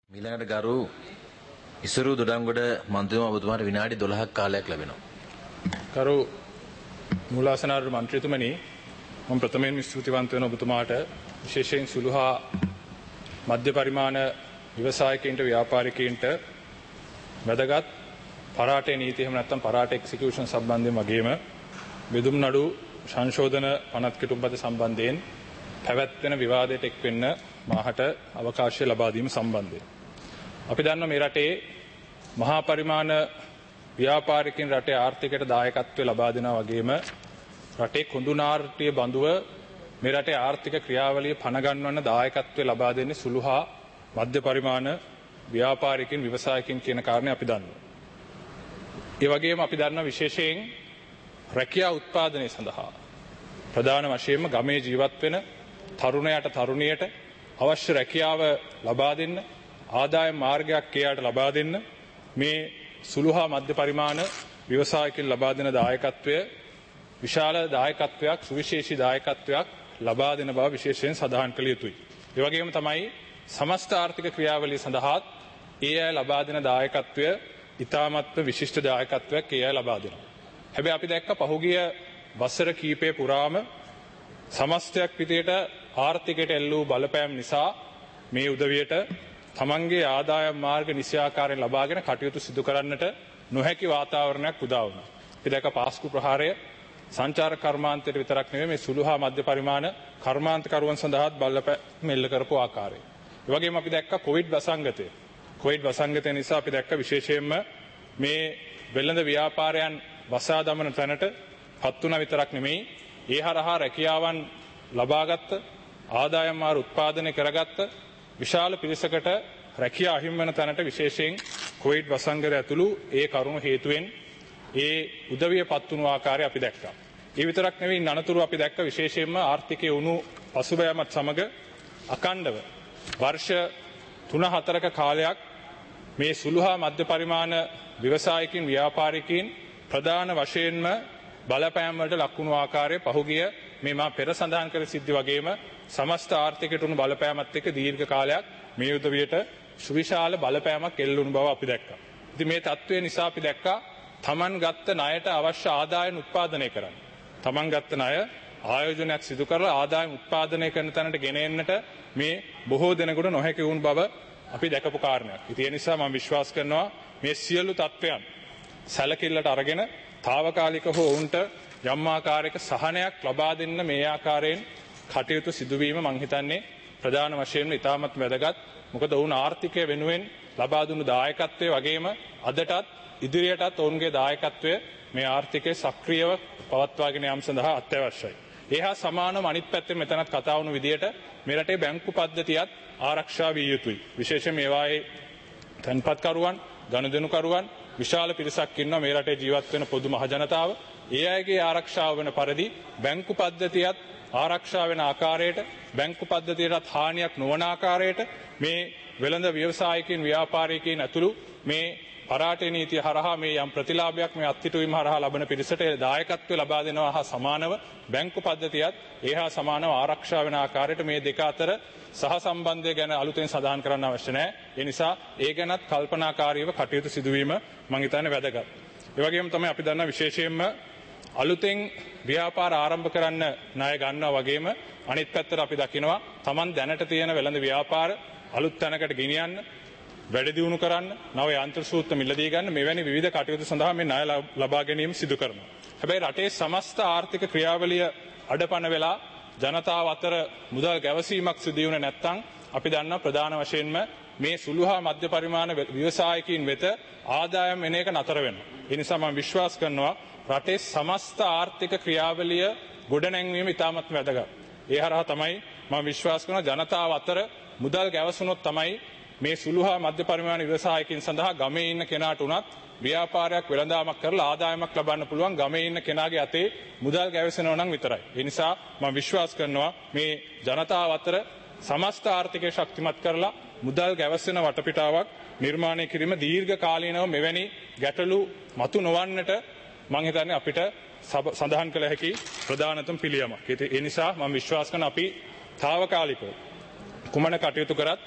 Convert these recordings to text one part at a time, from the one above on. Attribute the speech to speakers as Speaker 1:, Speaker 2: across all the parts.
Speaker 1: මීළඟට ගරු ඉසුරු දොඩංගොඩ මන්ත්‍රීතුමා ඔබතුමාට විනාඩි 12ක් කාලයක් ලැබෙනවා.
Speaker 2: ගරු මූලාසනාධිපති මන්ත්‍රීතුමනි, මම ප්‍රථමයෙන් ස්තුතිවන්ත වෙන ඔබතුමාට විශේෂයෙන් සුළු හා මධ්‍ය පරිමාණ ව්‍යවසායකයින්ට ව්‍යාපාරිකයින්ට වැදගත් පරාටේ නීති එහෙම නැත්නම් පරාට එක්සිකියුෂන් සම්බන්ධයෙන් වගේම බෙදුම් නඩු සංශෝධන පනත් කෙටුම්පත සම්බන්ධයෙන් පැවැත්වෙන විවාදයට එක් වෙන්න මාහට අවකාශය ලබා දීම සම්බන්ධයෙන් අපි දන්නවා මේ රටේ මහා පරිමාණ ව්‍යාපාරිකයින් රටේ ආර්ථිකයට දායකත්වය ලබා දෙනවා වගේම රටේ කොඳු නාට්‍ය බඳුව මේ රටේ ආර්ථික ක්‍රියාවලිය පණ ගන්වන්න දායකත්වය ලබා දෙන්නේ සුළු හා මධ්‍ය පරිමාණ ව්‍යාපාරිකයින් ව්‍යවසායකයින් කියන කාරණේ අපි දන්නවා. ඒ වගේම අපි දන්නවා විශේෂයෙන් රැකියා උත්පාදනය සඳහා ප්‍රධාන වශයෙන්ම ගමේ ජීවත් වෙන තරුණයට තරුණියට අවශ්‍ය රැකියාව ලබා දෙන්න, ආදායම් මාර්ගයක් එයාට ලබා දෙන්න මේ සුළු හා මධ්‍ය පරිමාණ ව්‍යවසායකයන් ලබා දෙන දායකත්වය විශාල දායකත්වයක්, සුවිශේෂී දායකත්වයක් ලබා දෙන බව විශේෂයෙන් සඳහන් කළ යුතුයි. ඒ වගේම තමයි සමස්ත ආර්ථික ක්‍රියාවලිය සඳහාත් ඒ අය ලබා දෙන දායකත්වය ඉතාමත්ම විශිෂ්ට දායකත්වයක් ඒ අය ලබා දෙනවා. හැබැයි අපි දැක්ක පහුගිය වසර කීපය පුරාම සමස්තයක් විදියට ආර්ථිකයට එල්ල වූ බලපෑම් නිසා මේ උදවියට තමන්ගේ ආදායම් මාර්ග නිසියාකාරයෙන් ලබාගෙන කටයුතු සිදු කරන්නට නොහැකි වාතාවරණයක් උදා වුණා. අපි දැක්ක පාස්කු ප්‍රහාරය සංචාරක කර්මාන්තයට විතරක් නෙවෙයි මේ සුළු හා මධ්‍ය පරිමාණ කර්මාන්තකරුවන් සඳහාත් බලපෑම් එල්ල කරපු ආකාරය. ඒ වගේම අපි දැක්ක කොවිඩ් වසංගතය. කොවිඩ් වසංගතය නිසා අපි දැක්ක විශේෂයෙන්ම මේ වෙළඳ ව්‍යාපාරයන් වසා දමන තැනට පත් වුණා විතරක් නෙමෙයි ඒ හරහා රැකියාවන් ලබාගත්ත, ආදායම් මාර්ග උත්පාදනය කරගත්ත විශාල පිරිසකට රැකියාව අහිමි වන තැනට විශේෂයෙන් කොවිඩ් වසංගතය ඇතුළු ඒ කරුණු හේතුවෙන් ඒ උදවිය පත් වුණු ආකාරය අපි දැක්කා. ඒ විතරක් නෙවෙයි අනතුරු අපි දැක්ක විශේෂයෙන්ම ආර්ථිකයේ උණු පසුබෑමත් සමග අකණ්ඩව වර්ෂ 3-4ක කාලයක් මේ සුළු හා මධ්‍ය පරිමාණ ව්‍යවසායකින් ව්‍යාපාරිකයින් ප්‍රධාන වශයෙන්ම බලපෑම් වලට ලක් වුණු ආකාරය පහුගිය මේ මා පෙර සඳහන් කර සිද්ධි වගේම සමස්ත ආර්ථිකයට උණු බලපෑමත් එක්ක දීර්ඝ කාලයක් මේ උදවියට සුවිශාල බලපෑමක් එල්ලුණු බව අපි දැක්කා. ඉතින් මේ තත්ත්වය නිසා අපි දැක්කා තමන් ගත්ත ණයට අවශ්‍ය ආදායම් උත්පාදනය කරන්න. තමන් ගත්ත ණය ආයෝජනයක් සිදු කරලා ආදායම් උත්පාදනය කරන තැනට ගෙන එන්නට මේ බොහෝ දෙනෙකුට නොහැකි වුණු බව අපි දැකපු කාරණයක්. ඉතින් ඒ නිසා මම විශ්වාස කරනවා මේ සියලු තත්ත්වයන් සැලකිල්ලට අරගෙන తాවකාලික හෝ වුන්ට යම් ආකාරයක සහනයක් ලබා දෙන්න මේ ආකාරයෙන් කටයුතු සිදුවීම මම හිතන්නේ ප්‍රධාන වශයෙන්ම ඉතාමත් වැදගත්. මොකද ඔවුන් ආර්ථිකය වෙනුවෙන් ලබා දුන්නු දායකත්වයේ වගේම අදටත් ඉදිරියටත් ඔවුන්ගේ දායකත්වය මේ ආර්ථිකයේ සක්‍රියව පවත්වාගෙන යාම සඳහා අත්‍යවශ්‍යයි. ඒ හා සමානව අනිත් පැත්තෙන් මෙතනත් කතා වුණු විදියට මේ රටේ බැංකු පද්ධතියත් ආරක්ෂා විය යුතුයි. විශේෂයෙන් මේවායේ තැන්පත්කරුවන්, ගනුදෙනුකරුවන් විශාල පිරිසක් ඉන්නවා මේ රටේ ජීවත් වෙන පොදු මහ ජනතාව. ඒ අයගේ ආරක්ෂාව වෙන පරිදි බැංකු පද්ධතියත් ආරක්ෂා වෙන ආකාරයට, බැංකු පද්ධතියටත් හානියක් නොවන ආකාරයට මේ වෙළඳ ව්‍යවසායකින් ව්‍යාපාරිකයින් ඇතුළු මේ පරාටේ නීතිය හරහා මේ යම් ප්‍රතිලාභයක් මේ අත්හිටුවීම හරහා ලබන පිරිසට දායකත්වය ලබා දෙනවා හා සමානව බැංකු පද්ධතියත් ඒ හා සමානව ආරක්ෂා වෙන ආකාරයට මේ දෙක අතර සහසම්බන්ධය ගැන අලුතෙන් සඳහන් කරන්න අවශ්‍ය නැහැ. ඒ නිසා ඒ ගැනත් කල්පනාකාරීව කටයුතු සිදුවීම මම හිතන්නේ වැදගත්. ඒ වගේම තමයි අපි දන්නා විශේෂයෙන්ම අලුතෙන් ව්‍යාපාර ආරම්භ කරන්න ණය ගන්නවා වගේම අනිත් පැත්තට අපි දකිනවා Taman දැනට තියෙන වෙළඳ ව්‍යාපාර අලුත් තැනකට ගෙනියන්න, වැඩි දියුණු කරන්න, නව යාන්ත්‍ර සූත්‍ර මිලදී ගන්න මෙවැනි විවිධ කටයුතු සඳහා මේ ණය ලබා ගැනීම සිදු කරනවා. හැබැයි රටේ සමස්ත ආර්ථික ක්‍රියාවලිය අඩපණ වෙලා ජනතාව අතර මුදල් ගැවසීමක් සිදු වුණේ නැත්නම් අපි දන්නා ප්‍රධාන වශයෙන්ම මේ සුළු හා මධ්‍ය පරිමාණ ව්‍යවසායකින් වෙත ආදායම් එන එක නතර වෙනවා. ඒ නිසා මම විශ්වාස කරනවා රටේ සමස්ත ආර්ථික ක්‍රියාවලිය ගොඩනැංවීම ඉතාමත් වැදගත්. ඒ හරහා තමයි මම විශ්වාස කරනවා ජනතාව අතර මුදල් ගැවසුනොත් තමයි මේ සුළු හා මධ්‍ය පරිමාණ ව්‍යවසායකින් සඳහා ගමේ ඉන්න කෙනාට උනත් ව්‍යාපාරයක් වෙළඳාමක් කරලා ආදායමක් ලබන්න පුළුවන් ගමේ ඉන්න කෙනාගේ අතේ මුදල් ගැවසෙනවා නම් විතරයි. ඒ නිසා මම විශ්වාස කරනවා මේ ජනතාව අතර සමස්ත ආර්ථිකය ශක්තිමත් කරලා මුදල් ගැවසෙන වටපිටාවක් නිර්මාණය කිරීම දීර්ඝ කාලීනව මෙවැනි ගැටලු මතු නොවන්නට මම හිතන්නේ අපිට සඳහන් කළ හැකි ප්‍රධානතම පිළියමක්. ඒ නිසා මම විශ්වාස කරන අපි తాවකාලිකව කුමන කටයුතු කරත්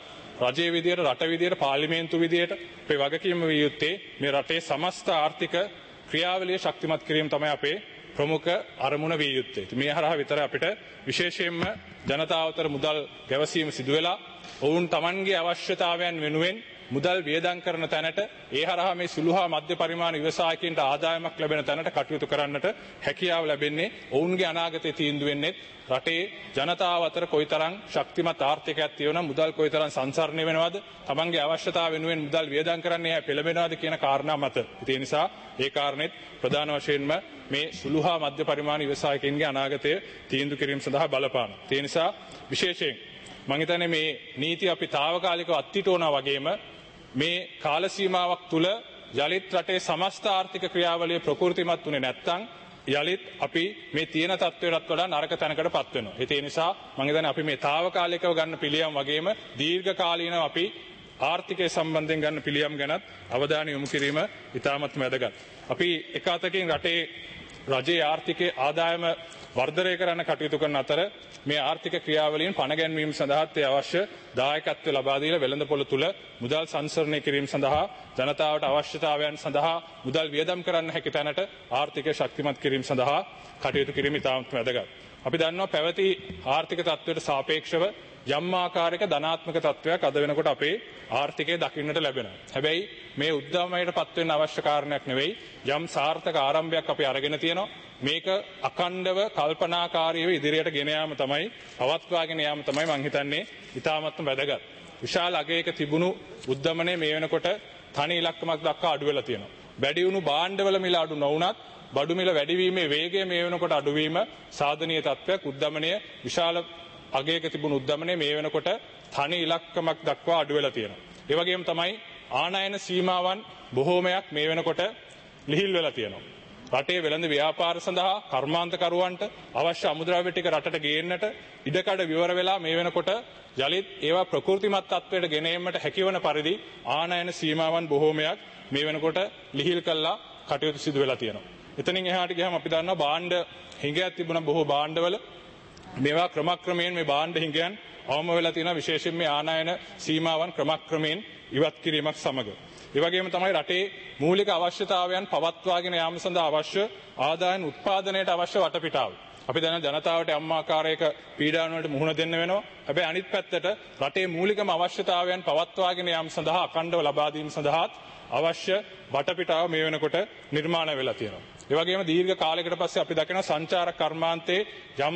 Speaker 2: රජයේ විදියට රට විදියට පාර්ලිමේන්තු විදියට අපේ වගකීම විය යුත්තේ මේ රටේ සමස්ත ආර්ථික ක්‍රියාවලිය ශක්තිමත් කිරීම තමයි අපේ ප්‍රමුඛ අරමුණ විය යුත්තේ. මේ හරහා විතර අපිට විශේෂයෙන්ම ජනතාව අතර මුදල් ගැවසීම සිදු වෙලා ඔවුන් Tamanගේ අවශ්‍යතාවයන් වෙනුවෙන් මුදල් වියදම් කරන තැනට ඒ හරහා මේ සුළු හා මධ්‍ය පරිමාණ ව්‍යවසායකින්ට ආදායමක් ලැබෙන තැනට කටයුතු කරන්නට හැකියාව ලැබෙන්නේ ඔවුන්ගේ අනාගතයේ තීන්දුව වෙන්නේ රටේ ජනතාව අතර කොයිතරම් ශක්තිමත් ආර්ථිකයක් තියෙනවා මුදල් කොයිතරම් සංසරණය වෙනවද Tamanගේ අවශ්‍යතාව වෙනුවෙන් මුදල් වියදම් කරන්නේ පෙළඹෙනවද කියන කාරණා මත. ඒ නිසා ඒ කාරණෙත් ප්‍රධාන වශයෙන්ම මේ සුළු හා මධ්‍ය පරිමාණ ව්‍යවසායකින්ගේ අනාගතය තීන්දුව කිරීම සඳහා බලපාන. ඒ නිසා විශේෂයෙන් මම හිතන්නේ මේ නීති අපි తాවකාලිකව අත්හිටවනවා වගේම මේ කාල සීමාවක් තුල යලිත් රටේ සමස්ත ආර්ථික ක්‍රියාවලිය ප්‍රකෘතිමත් උනේ නැත්නම් යලිත් අපි මේ තියෙන තත්ත්වයටත් වඩා නරක තැනකටපත් වෙනවා. ඒ නිසා මම හිතන්නේ අපි මේ తాවකාලිකව ගන්න පිළියම් වගේම දීර්ඝ කාලීනව අපි ආර්ථිකය සම්බන්ධයෙන් ගන්න පිළියම් ගැනත් අවධානය යොමු කිරීම ඉතාමත් වැදගත්. අපි එක අතකින් රටේ රජයේ ආර්ථිකයේ ආදායම වර්ධනය කරන්න කටයුතු කරන අතර මේ ආර්ථික ක්‍රියාවලියෙන් පණ ගැන්වීම සඳහාත් අවශ්‍ය දායකත්වය ලබා දීලා වෙළඳපොළ තුල මුදල් සංසරණය කිරීම සඳහා ජනතාවට අවශ්‍යතාවයන් සඳහා මුදල් වියදම් කරන්න හැකි තැනට ආර්ථිකය ශක්තිමත් කිරීම සඳහා කටයුතු කිරීම ඉතාමත් වැදගත්. අපි දන්නවා පැවති ආර්ථික තත්ත්වයට සාපේක්ෂව යම් ආකාරයක ධනාත්මක තත්ත්වයක් අද වෙනකොට අපේ ආර්ථිකය දකින්නට ලැබෙනවා. හැබැයි මේ උද්දමයටපත් වෙන්න අවශ්‍ය කාරණයක් නෙවෙයි යම් සාර්ථක ආරම්භයක් අපි අරගෙන තියෙනවා. මේක අඛණ්ඩව කල්පනාකාරීව ඉදිරියට ගෙන යාම තමයි පවත්වාගෙන යාම තමයි මම හිතන්නේ ඉතාමත්ම වැදගත්. විශාල අගයක තිබුණු උද්දමනය මේ වෙනකොට තනි ඉලක්කමක් දක්වා අඩු වෙලා තියෙනවා. වැඩි වුණු භාණ්ඩවල මිල අඩු නොවුණත් බඩු මිල වැඩිවීමේ වේගය මේ වෙනකොට අඩුවීම සාධනීය තත්ත්වයක්. උද්දමනය විශාල අගයක තිබුණු උද්දමනය මේ වෙනකොට තනි ඉලක්කමක් දක්වා අඩු වෙලා තියෙනවා. ඒ වගේම තමයි ආනයන සීමාවන් බොහෝමයක් මේ වෙනකොට ලිහිල් වෙලා තියෙනවා. රටේ වෙළඳ ව්‍යාපාර සඳහා කර්මාන්තකරුවන්ට අවශ්‍ය අමුද්‍රව්‍ය ටික රටට ගේන්නට ඉඩකඩ විවර වෙලා මේ වෙනකොට යලිත් ඒවා ප්‍රකෘතිමත් තත්ත්වයට ගෙන ඒමට හැකිවන පරිදි ආනයන සීමාවන් බොහෝමයක් මේ වෙනකොට ලිහිල් කළා කටයුතු සිදු වෙලා තියෙනවා. එතනින් එහාට ගියාම අපි දන්නවා භාණ්ඩ හිඟයක් තිබුණ බොහෝ භාණ්ඩවල මේවා ක්‍රමක්‍රමයෙන් මේ භාණ්ඩ හිඟයන් අවම වෙලා තියෙනවා. විශේෂයෙන් මේ ආනයන සීමාවන් ක්‍රමක්‍රමයෙන් ඉවත් කිරීමක් සමග ඒ වගේම තමයි රටේ මූලික අවශ්‍යතාවයන් පවත්වාගෙන යාම සඳහා අවශ්‍ය ආදායන උත්පාදනයට අවශ්‍ය වටපිටාව. අපි දැන් ජනතාවට යම් ආකාරයක පීඩාවන් වලට මුහුණ දෙන්න වෙනවා. හැබැයි අනිත් පැත්තට රටේ මූලිකම අවශ්‍යතාවයන් පවත්වාගෙන යාම සඳහා අඛණ්ඩව ලබා දීම සඳහා අවශ්‍ය වටපිටාව මේ වෙනකොට නිර්මාණය වෙලා තියෙනවා. ඒ වගේම දීර්ඝ කාලයකට පස්සේ අපි දකින සංචාරක කර්මාන්තයේ යම්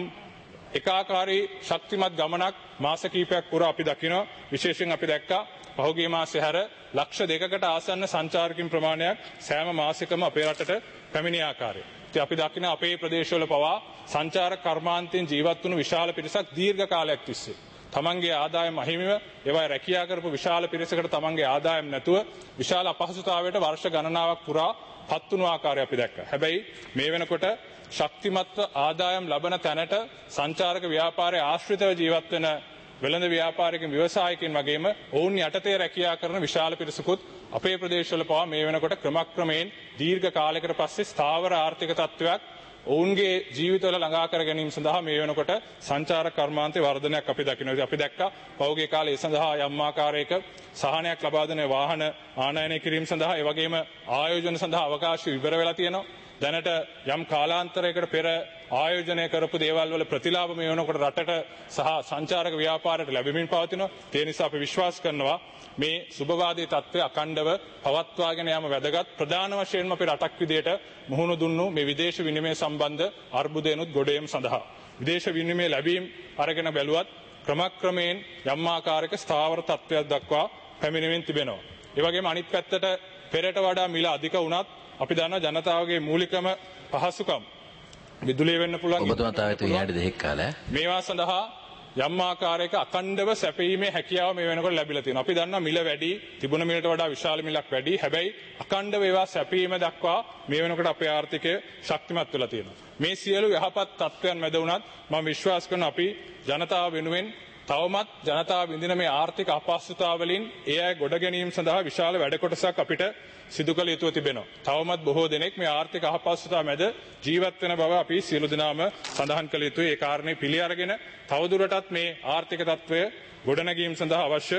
Speaker 2: එකාකාරී ශක්තිමත් ගමනක් මාස කිහිපයක් පුරා අපි දකිනවා. විශේෂයෙන් අපි දැක්කා පහුගිය මාසෙ හැර ලක්ෂ 2කට ආසන්න සංචාරකින් ප්‍රමාණයක් සෑම මාසෙකම අපේ රටට පැමිණි ආකාරය. ඉතින් අපි දකින අපේ ප්‍රදේශවල පවා සංචාරක කර්මාන්තයෙන් ජීවත් වුණු විශාල පිරිසක් දීර්ඝ කාලයක් තිස්සේ තමන්ගේ ආදායම අහිමිව ඒවා රැකියා කරපු විශාල පිරිසකට තමන්ගේ ආදායම් නැතුව විශාල අපහසුතාවයට වර්ෂ ගණනාවක් පුරා පත් වුණු ආකාරය අපි දැක්කා. හැබැයි මේ වෙනකොට ශක්තිමත් ආදායම් ලබන තැනට සංචාරක ව්‍යාපාරයේ ආශ්‍රිතව ජීවත් වෙන වෙළඳ ව්‍යාපාරිකින් ව්‍යවසායකින් වගේම ඔවුන් යටතේ රැකියා කරන විශාල පිරිසකුත් අපේ ප්‍රදේශවල පවා මේ වෙනකොට ක්‍රමක්‍රමයෙන් දීර්ඝ කාලයකට පස්සේ ස්ථාවර ආර්ථික තත්ත්වයක් ඔවුන්ගේ ජීවිතවල ළඟා කර ගැනීම සඳහා මේ වෙනකොට සංචාරක කර්මාන්තයේ වර්ධනයක් අපි දකිනවා. අපි දැක්කා පෞද්ගලික කාලේ ඒ සඳහා යම් ආකාරයක සහනයක් ලබා දෙන වාහන ආනයනය කිරීම සඳහා ඒ වගේම ආයෝජන සඳහා අවකාශ ඉවර වෙලා තියෙනවා. දැනට යම් කාලාන්තරයකට පෙර ආයෝජනය කරපු දේවල් වල ප්‍රතිලාභ මේ වෙනකොට රටට සහ සංචාරක ව්‍යාපාරයට ලැබෙමින් පවතිනවා. ඒ නිසා අපි විශ්වාස කරනවා මේ සුබවාදී තත්ත්වය අඛණ්ඩව පවත්වාගෙන යාම වැදගත්. ප්‍රධාන වශයෙන්ම අපි රටක් විදියට මුහුණ දුන්නු මේ විදේශ විනිමය සම්බන්ධ අර්බුදයන්ුත් ගොඩේම සඳහා. විදේශ විනිමය ලැබීම් අරගෙන බැලුවත් ක්‍රමක්‍රමයෙන් යම් ආකාරයක ස්ථාවර තත්ත්වයක් දක්වා පැමිණෙමින් තිබෙනවා. ඒ වගේම අනිත් පැත්තට පෙරට වඩා මිල අධික වුණත් අපි දන්නවා ජනතාවගේ මූලිකම පහසුකම් විදුලිය වෙන්න පුළුවන්
Speaker 1: ඔබතුමා තාවිත විනාඩි 2ක් කාලය
Speaker 2: මේවා සඳහා යම් ආකාරයක අඛණ්ඩව සැපීමේ හැකියාව මේ වෙනකොට ලැබිලා තියෙනවා. අපි දන්නවා මිල වැඩි තිබුණ මිලට වඩා විශාල මිලක් වැඩි. හැබැයි අඛණ්ඩව ඒවා සැපීම දක්වා මේ වෙනකොට අපේ ආර්ථිකය ශක්තිමත් වෙලා තියෙනවා. මේ සියලු යහපත් තත්ත්වයන් මැද වුණත් මම විශ්වාස කරනවා අපි ජනතාව වෙනුවෙන් තවමත් ජනතාව විඳින මේ ආර්ථික අපහසුතාව වලින් ඒ අය ගොඩ ගැනීම සඳහා විශාල වැඩ කොටසක් අපිට සිදු කළ යුතුව තිබෙනවා. තවමත් බොහෝ දෙනෙක් මේ ආර්ථික අපහසුතාව මැද ජීවත් වෙන බව අපි සියලු දෙනාම සඳහන් කළ යුතුයි. ඒ කාරණේ පිළි අරගෙන තවදුරටත් මේ ආර්ථික තත්ත්වය ගොඩනැගීම සඳහා අවශ්‍ය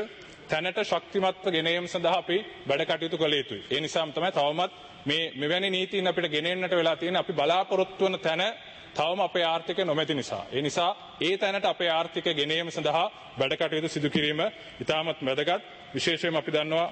Speaker 2: තැනට ශක්තිමත්ව ගෙන ඒම සඳහා අපි වැඩ කටයුතු කළ යුතුයි. ඒ නිසාම තමයි තවමත් මේ මෙවැනි නීතීන් අපිට ගෙන එන්නට වෙලා තියෙන අපි බලාපොරොත්තු වන තැන තවම අපේ ආර්ථිකය නොමැති නිසා. ඒ නිසා ඒ තැනට අපේ ආර්ථිකය ගෙන ඒම සඳහා වැඩ කටයුතු සිදු කිරීම ඉතාමත් වැදගත්. විශේෂයෙන්ම අපි දන්නවා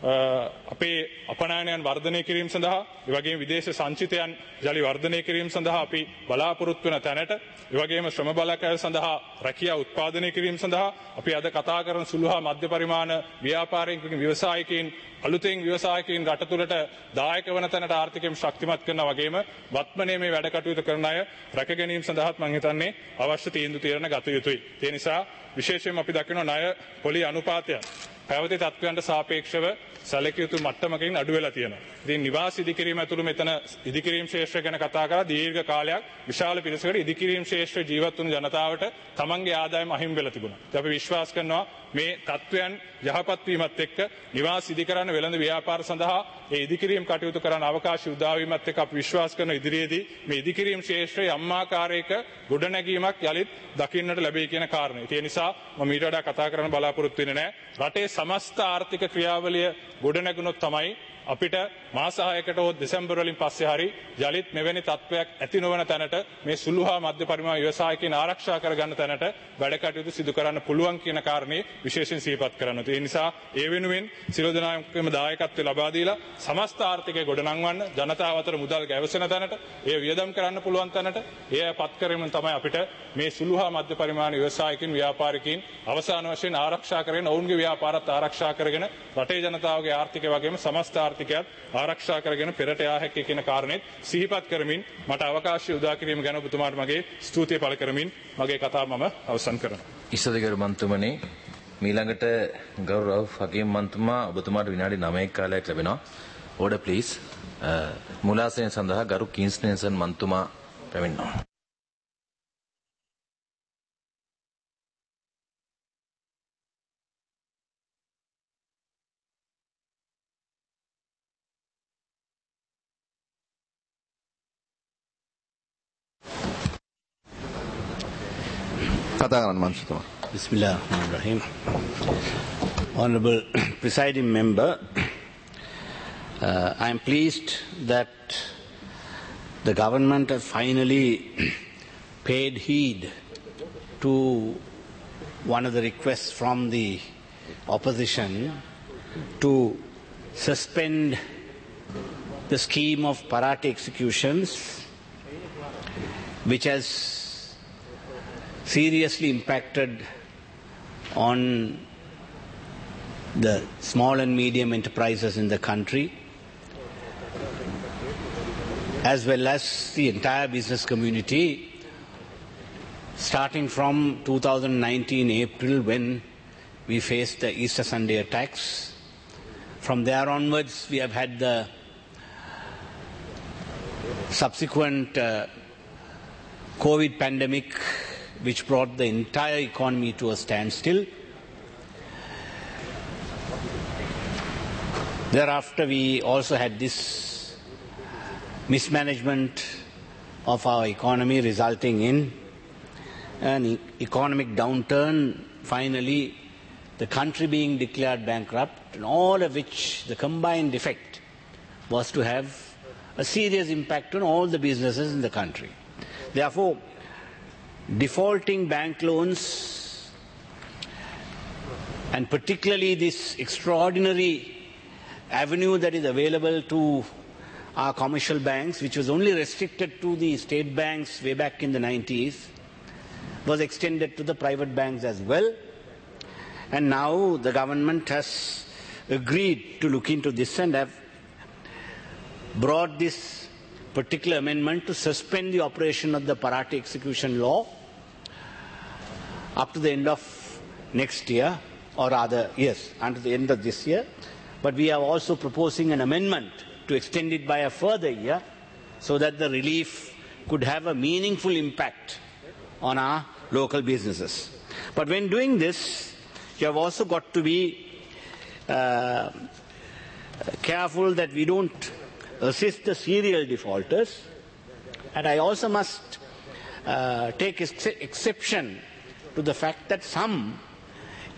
Speaker 2: අපේ අපනයනයන් වර්ධනය කිරීම සඳහා ඒ වගේම විදේශ සංචිතයන් යලි වර්ධනය කිරීම සඳහා අපි බලාපොරොත්තු වන තැනට ඒ වගේම ශ්‍රම බලකය සඳහා රැකියාව උත්පාදනය කිරීම සඳහා අපි අද කතා කරන සුළු හා මධ්‍ය පරිමාණ ව්‍යාපාරිකයන් ව්‍යවසායකයන් අලුතෙන් ව්‍යවසායකයන් රට තුළට දායක වන තැනට ආර්ථිකයෙන් ශක්තිමත් කරනවා වගේම වත්මනේ මේ වැඩ කටයුතු කරන අය රැක ගැනීම සඳහාත් මම හිතන්නේ අවශ්‍ය තීන්දුව తీරන ගත යුතුයි. ඒ නිසා විශේෂයෙන්ම අපි දකිනවා ණය පොලි අනුපාතය පැවති තත්ත්වයන්ට සාපේක්ෂව සැලකිය යුතු මට්ටමකින් අඩු වෙලා තියෙනවා. ඉතින් නිවාස ඉදිකිරීම ඇතුළු මෙතන ඉදිකිරීම ශේෂ්ත්‍රය ගැන කතා කරලා දීර්ඝ කාලයක් විශාල පිරිසකට ඉදිකිරීම ශේෂ්ත්‍රයේ ජීවත් වුණු ජනතාවට තමන්ගේ ආදායම අහිමි වෙලා තිබුණා. ඉතින් අපි විශ්වාස කරනවා මේ තත්ත්වයන් යහපත් වීමත් එක්ක නිවාස ඉදිකරන වෙළඳ ව්‍යාපාර සඳහා ඒ ඉදිකිරීම කටයුතු කරන අවකාශ උදා වීමත් එක්ක අපි විශ්වාස කරන ඉදිරියේදී මේ ඉදිකිරීම ශේෂ්ත්‍රයේ අම්මාකාරයක ගොඩනැගීමක් යලිත් දකින්නට ලැබෙයි කියන කාරණය. ඒ නිසා මම ඊට වඩා කතා කරන්න බලාපොරොත්තු වෙන්නේ නැහැ. රටේ සමස්ත ආර්ථික ක්‍රියාවලිය ගොඩනැගුණොත් තමයි අපිට මාස 6කට හෝ දෙසැම්බර් වලින් පස්සේ හරි යලිත් මෙවැනි තත්ත්වයක් ඇති නොවන තැනට මේ සුළු හා මධ්‍ය පරිමාණ ව්‍යවසායකයන් ආරක්ෂා කරගන්න තැනට වැඩ කටයුතු සිදු කරන්න පුළුවන් කියන කාරණේ විශේෂයෙන් සිහිපත් කරනවා. ඒ නිසා ඒ වෙනුවෙන් සියලු දෙනාගේම දායකත්වය ලබා දීලා සමස්ත ආර්ථිකය ගොඩනංවන්න ජනතාව අතර මුදල් ගැවසෙන තැනට ඒ වියදම් කරන්න පුළුවන් තැනට ඒ පත් කිරීමෙන් තමයි අපිට මේ සුළු හා මධ්‍ය පරිමාණ ව්‍යවසායකයන් ව්‍යාපාරිකයන් අවසාන වශයෙන් ආරක්ෂා කරගෙන ඔවුන්ගේ ව්‍යාපාරත් ආරක්ෂා කරගෙන රටේ ජනතාවගේ ආර්ථිකය වගේම සමස්ත ආර්ථිකයත් ආරක්ෂා කරගෙන පෙරට යා හැකි කියන කාරණේත් සිහිපත් කරමින් මට අවකාශය උදා කිරීම ගැන ඔබතුමාට මගේ ස්තුතිය පළ කරමින් මගේ කතාව මම අවසන් කරනවා.
Speaker 1: ඉස්සදගරු මන්තුමනි මීළඟට ගෞරව රවුෆ් හකීම් මන්තුමා ඔබතුමාට විනාඩි 9ක කාලයක් ලැබෙනවා. Order please. මුලාසනය සඳහා ගරු කින්ස් නෙල්සන් මන්තුමා පැමිණෙනවා.
Speaker 3: Bismillah ar-Rahman ar-Rahim. Honorable Presiding Member, I am pleased that the government has finally paid heed to one of the requests from the opposition to suspend the scheme of Parate executions, which has seriously impacted on the small and medium enterprises in the country, as well as the entire business community, starting from 2019 April when we faced the Easter Sunday attacks. From there onwards, we have had the subsequent COVID pandemic, which brought the entire economy to a standstill. Thereafter, we also had this mismanagement of our economy, resulting in an economic downturn, finally the country being declared bankrupt, and all of which the combined effect was to have a serious impact on all the businesses in the country. Therefore, defaulting bank loans, and particularly this extraordinary avenue that is available to our commercial banks, which was only restricted to the state banks way back in the 90s, was extended to the private banks as well. And now the government has agreed to look into this and have brought this particular amendment to suspend the operation of the Parate execution law up to the end of next year, or rather, yes, until the end of this year. But we are also proposing an amendment to extend it by a further year so that the relief could have a meaningful impact on our local businesses. But when doing this, you have also got to be careful that we don't assist the serial defaulters. And I also must take exception to the fact that some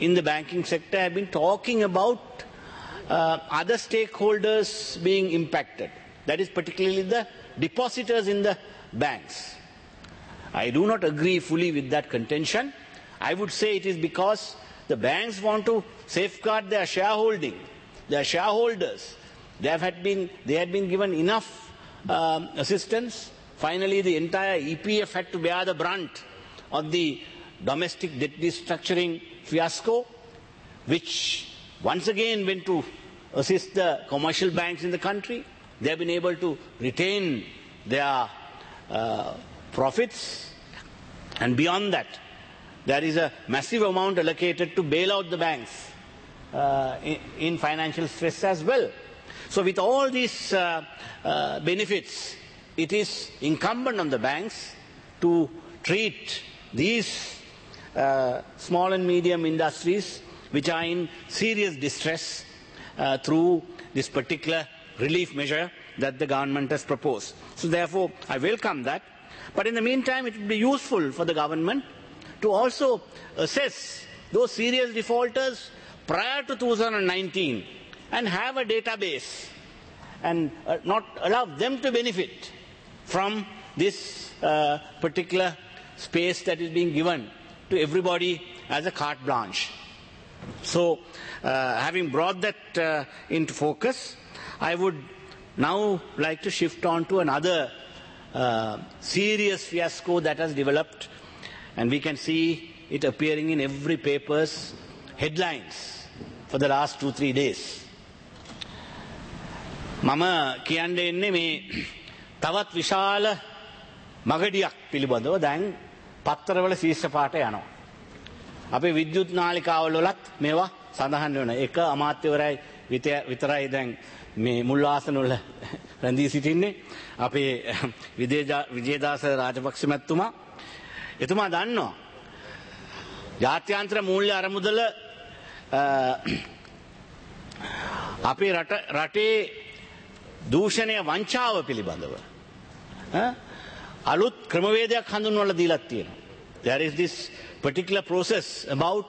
Speaker 3: in the banking sector have been talking about other stakeholders being impacted. That is particularly the depositors in the banks. I do not agree fully with that contention. I would say it is because the banks want to safeguard their shareholding, their shareholders. They had been given enough assistance. Finally, the entire EPF had to bear the brunt of the domestic debt restructuring fiasco, which once again went to assist the commercial banks in the country. They have been able to retain their profits, and beyond that, there is a massive amount allocated to bail out the banks in financial stress as well. So with all these benefits, it is incumbent on the banks to treat these small and medium industries which are in serious distress through this particular relief measure that the government has proposed. So therefore, I welcome that. But in the meantime, it would be useful for the government to also assess those serious defaulters prior to 2019 and have a database and not allow them to benefit from this particular space that is being given to everybody as a carte blanche. So, having brought that into focus, I would now like to shift on to another serious fiasco that has developed, and we can see it appearing in every paper's headlines for the last 2-3 days. මම කියන්න එන්නේ මේ තවත් විශාල මගඩියක් පිළිබඳව දැන් පත්තරවල ශීර්ෂ පාඨ යනවා. අපේ විද්‍යුත් නාලිකාවල වලත් මේවා සඳහන් වෙනවා. එක අමාත්‍යවරයයි විතරයි දැන් මේ මුල් ආසන වල රැඳී සිටින්නේ. අපේ විජේදාස රාජපක්ෂ මැතිතුමා එතුමා දන්නවා ජාත්‍යන්තර මූල්‍ය අරමුදල අපේ රටේ දූෂණය වංචාව පිළිබඳව අලුත් ක්‍රමවේදයක් හඳුන්වලා දීලා තියෙනවා. There is this particular process about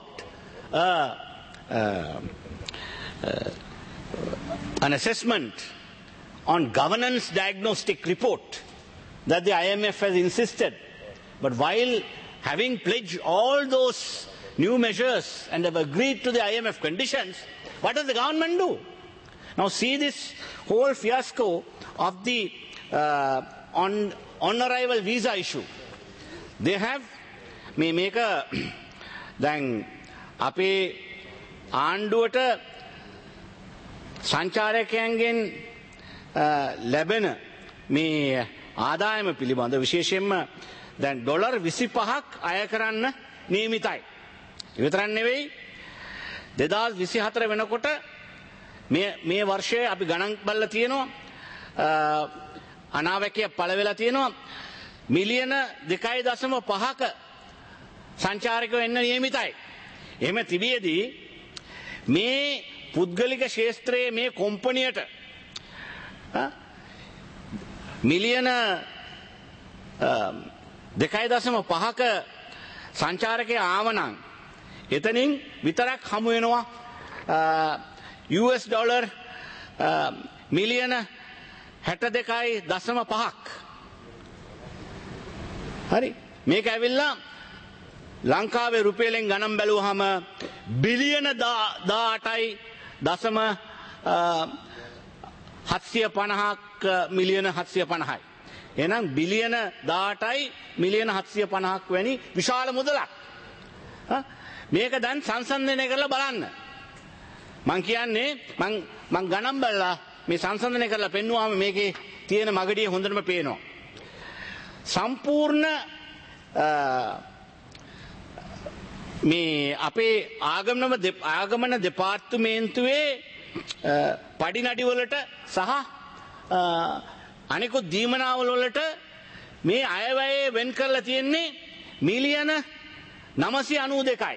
Speaker 3: an assessment on governance diagnostic report that the IMF has insisted. But while having pledged all those new measures and have agreed to the IMF conditions, what does the government do? Now see this whole fiasco of the on-arrival visa issue. They have මේක දැන් අපේ ආණ්ඩුවට සංචාරකයන්ගෙන් ලැබෙන මේ ආදායම පිළිබඳ විශේෂයෙන්ම දැන් ඩොලර් 25ක් අය කරන්න නියමිතයි. ඒ විතරක් නෙවෙයි 2024 වෙනකොට මේ වර්ෂයේ අපි ගණන් බලලා තියෙනවා අනාවැකිය පළ වෙලා තියෙනවා මිලියන 2.5ක සංචාරකයෝ එන්න නියමිතයි. එහෙම තිබියදී මේ පුද්ගලික ශාස්ත්‍රයේ මේ කොම්පැනියට මිලියන 2.5ක සංචාරකයෝ ආවනම් එතනින් විතරක් හමු වෙනවා US ඩොලර් මිලියන 62.5ක්. හරි මේක ඇවිල්ලා ලංකාවේ රුපියලෙන් ගණන් බැලුවාම බිලියන 18.750ක් මිලියන 750යි. එහෙනම් බිලියන 18යි මිලියන 750ක් වැනි විශාල මුදලක්. මේක දැන් සංසන්දනය කරලා බලන්න. මං කියන්නේ මං ගණන් බලලා මේ සංසන්දනය කරලා පෙන්නුවාම මේකේ තියෙන මගඩිය හොඳටම පේනවා. සම්පූර්ණ මේ අපේ ආගමන දෙපාර්තමේන්තුවේ පඩිනඩිවලට සහ අනිකුත් දීමනාවල වලට මේ අයවැයේ වෙන් කරලා තියෙන්නේ මිලියන 992යි.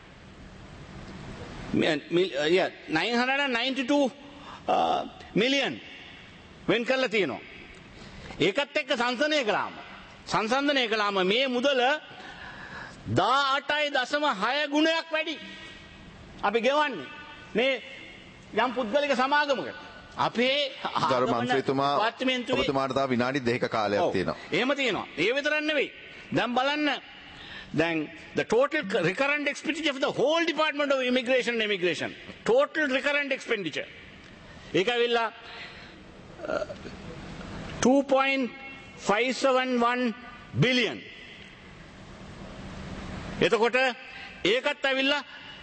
Speaker 3: 992 මිලියන් වෙන් කරලා තියෙනවා. ඒකත් එක්ක සංසන්දනය කළාම මේ මුදල 18.6 ගුණයක් වැඩි. අපි ගෙවන්නේ මේ යම් පුද්ගලික සමාගමකට. අපේ
Speaker 4: ගරු මන්ත්‍රීතුමා ඔබතුමාට තව විනාඩි 2ක කාලයක් තියෙනවා.
Speaker 3: එහෙම තියෙනවා. ඒ විතරක් නෙවෙයි. දැන් බලන්න then the total recurrent expenditure of the whole Department of Immigration and Immigration, total recurrent expenditure, ඒක ඇවිල්ලා 2.571 billion. එතකොට ඒකත් ඇවිල්ලා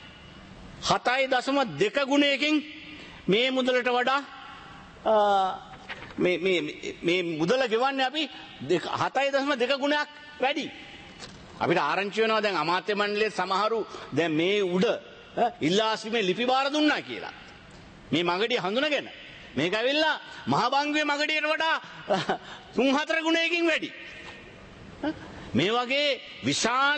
Speaker 3: 7.2 ගුණයකින් මේ මුදලට වඩා මේ මුදල ගෙවන්නේ අපි 7.2 ගුණයක් වැඩි. අපිට ආරංචි වෙනවා දැන් අමාත්‍ය මණ්ඩලයේ සමහරු දැන් මේ උඩ ඉල්ලාස්ීමේ ලිපි බාර දුන්නා කියලා. මේ මගඩිය හඳුනගෙන මේක ඇවිල්ලා මහා බංගුවේ මගඩියට වඩා 3-4 ගුණයකින් වැඩි. මේ වගේ විශාල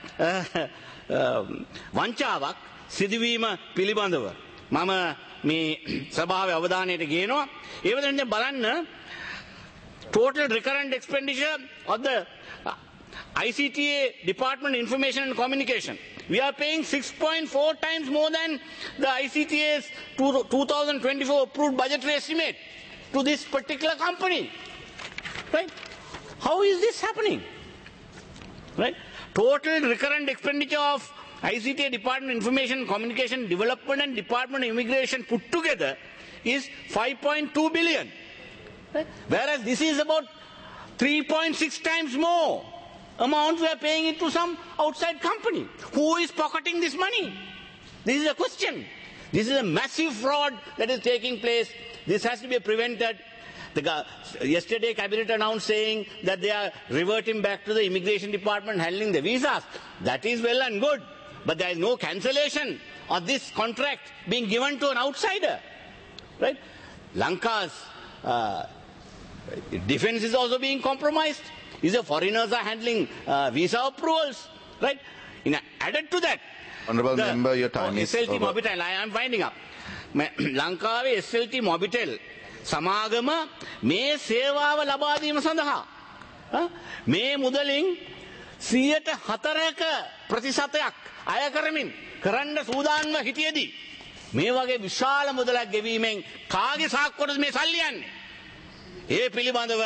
Speaker 3: වංචාවක් සිදුවීම පිළිබඳව මම මේ සභාවේ අවධානයට ගේනවා. ඒ වගේම බලන්න total recurrent expenditure of the ICTA Department of Information and Communication. We are paying 6.4 times more than the ICTA's 2024 approved budgetary estimate to this particular company. Right? How is this happening? Right? Total recurrent expenditure of ICTA Department of Information and Communication Development and Department of Immigration put together is 5.2 billion. Right? Whereas this is about 3.6 times more amount we are paying it to some outside company. Who is pocketing this money? This is a question. This is a massive fraud that is taking place. This has to be prevented. Yesterday cabinet announced saying that they are reverting back to the immigration department handling the visas. That is well and good. But there is no cancellation of this contract being given to an outsider. Right? Lanka's defense is also being compromised. Is the foreigners are handling visa approvals, right? Added to that,
Speaker 4: honorable member, your time is
Speaker 3: SLT
Speaker 4: over.
Speaker 3: Mobitel, I am finding up. ලංකාවේ SLT Mobitel සමාගම මේ සේවාව ලබා දීම සඳහා මේ මුදලින් 104ක ප්‍රතිශතයක් අය කරමින් කරන්න සූදානම්ව හිටියේදී මේ වගේ විශාල මුදලක් ගෙවීමෙන් කාගේ සාක්කුවටද මේ සල්ලි යන්නේ? ඒ පිළිබඳව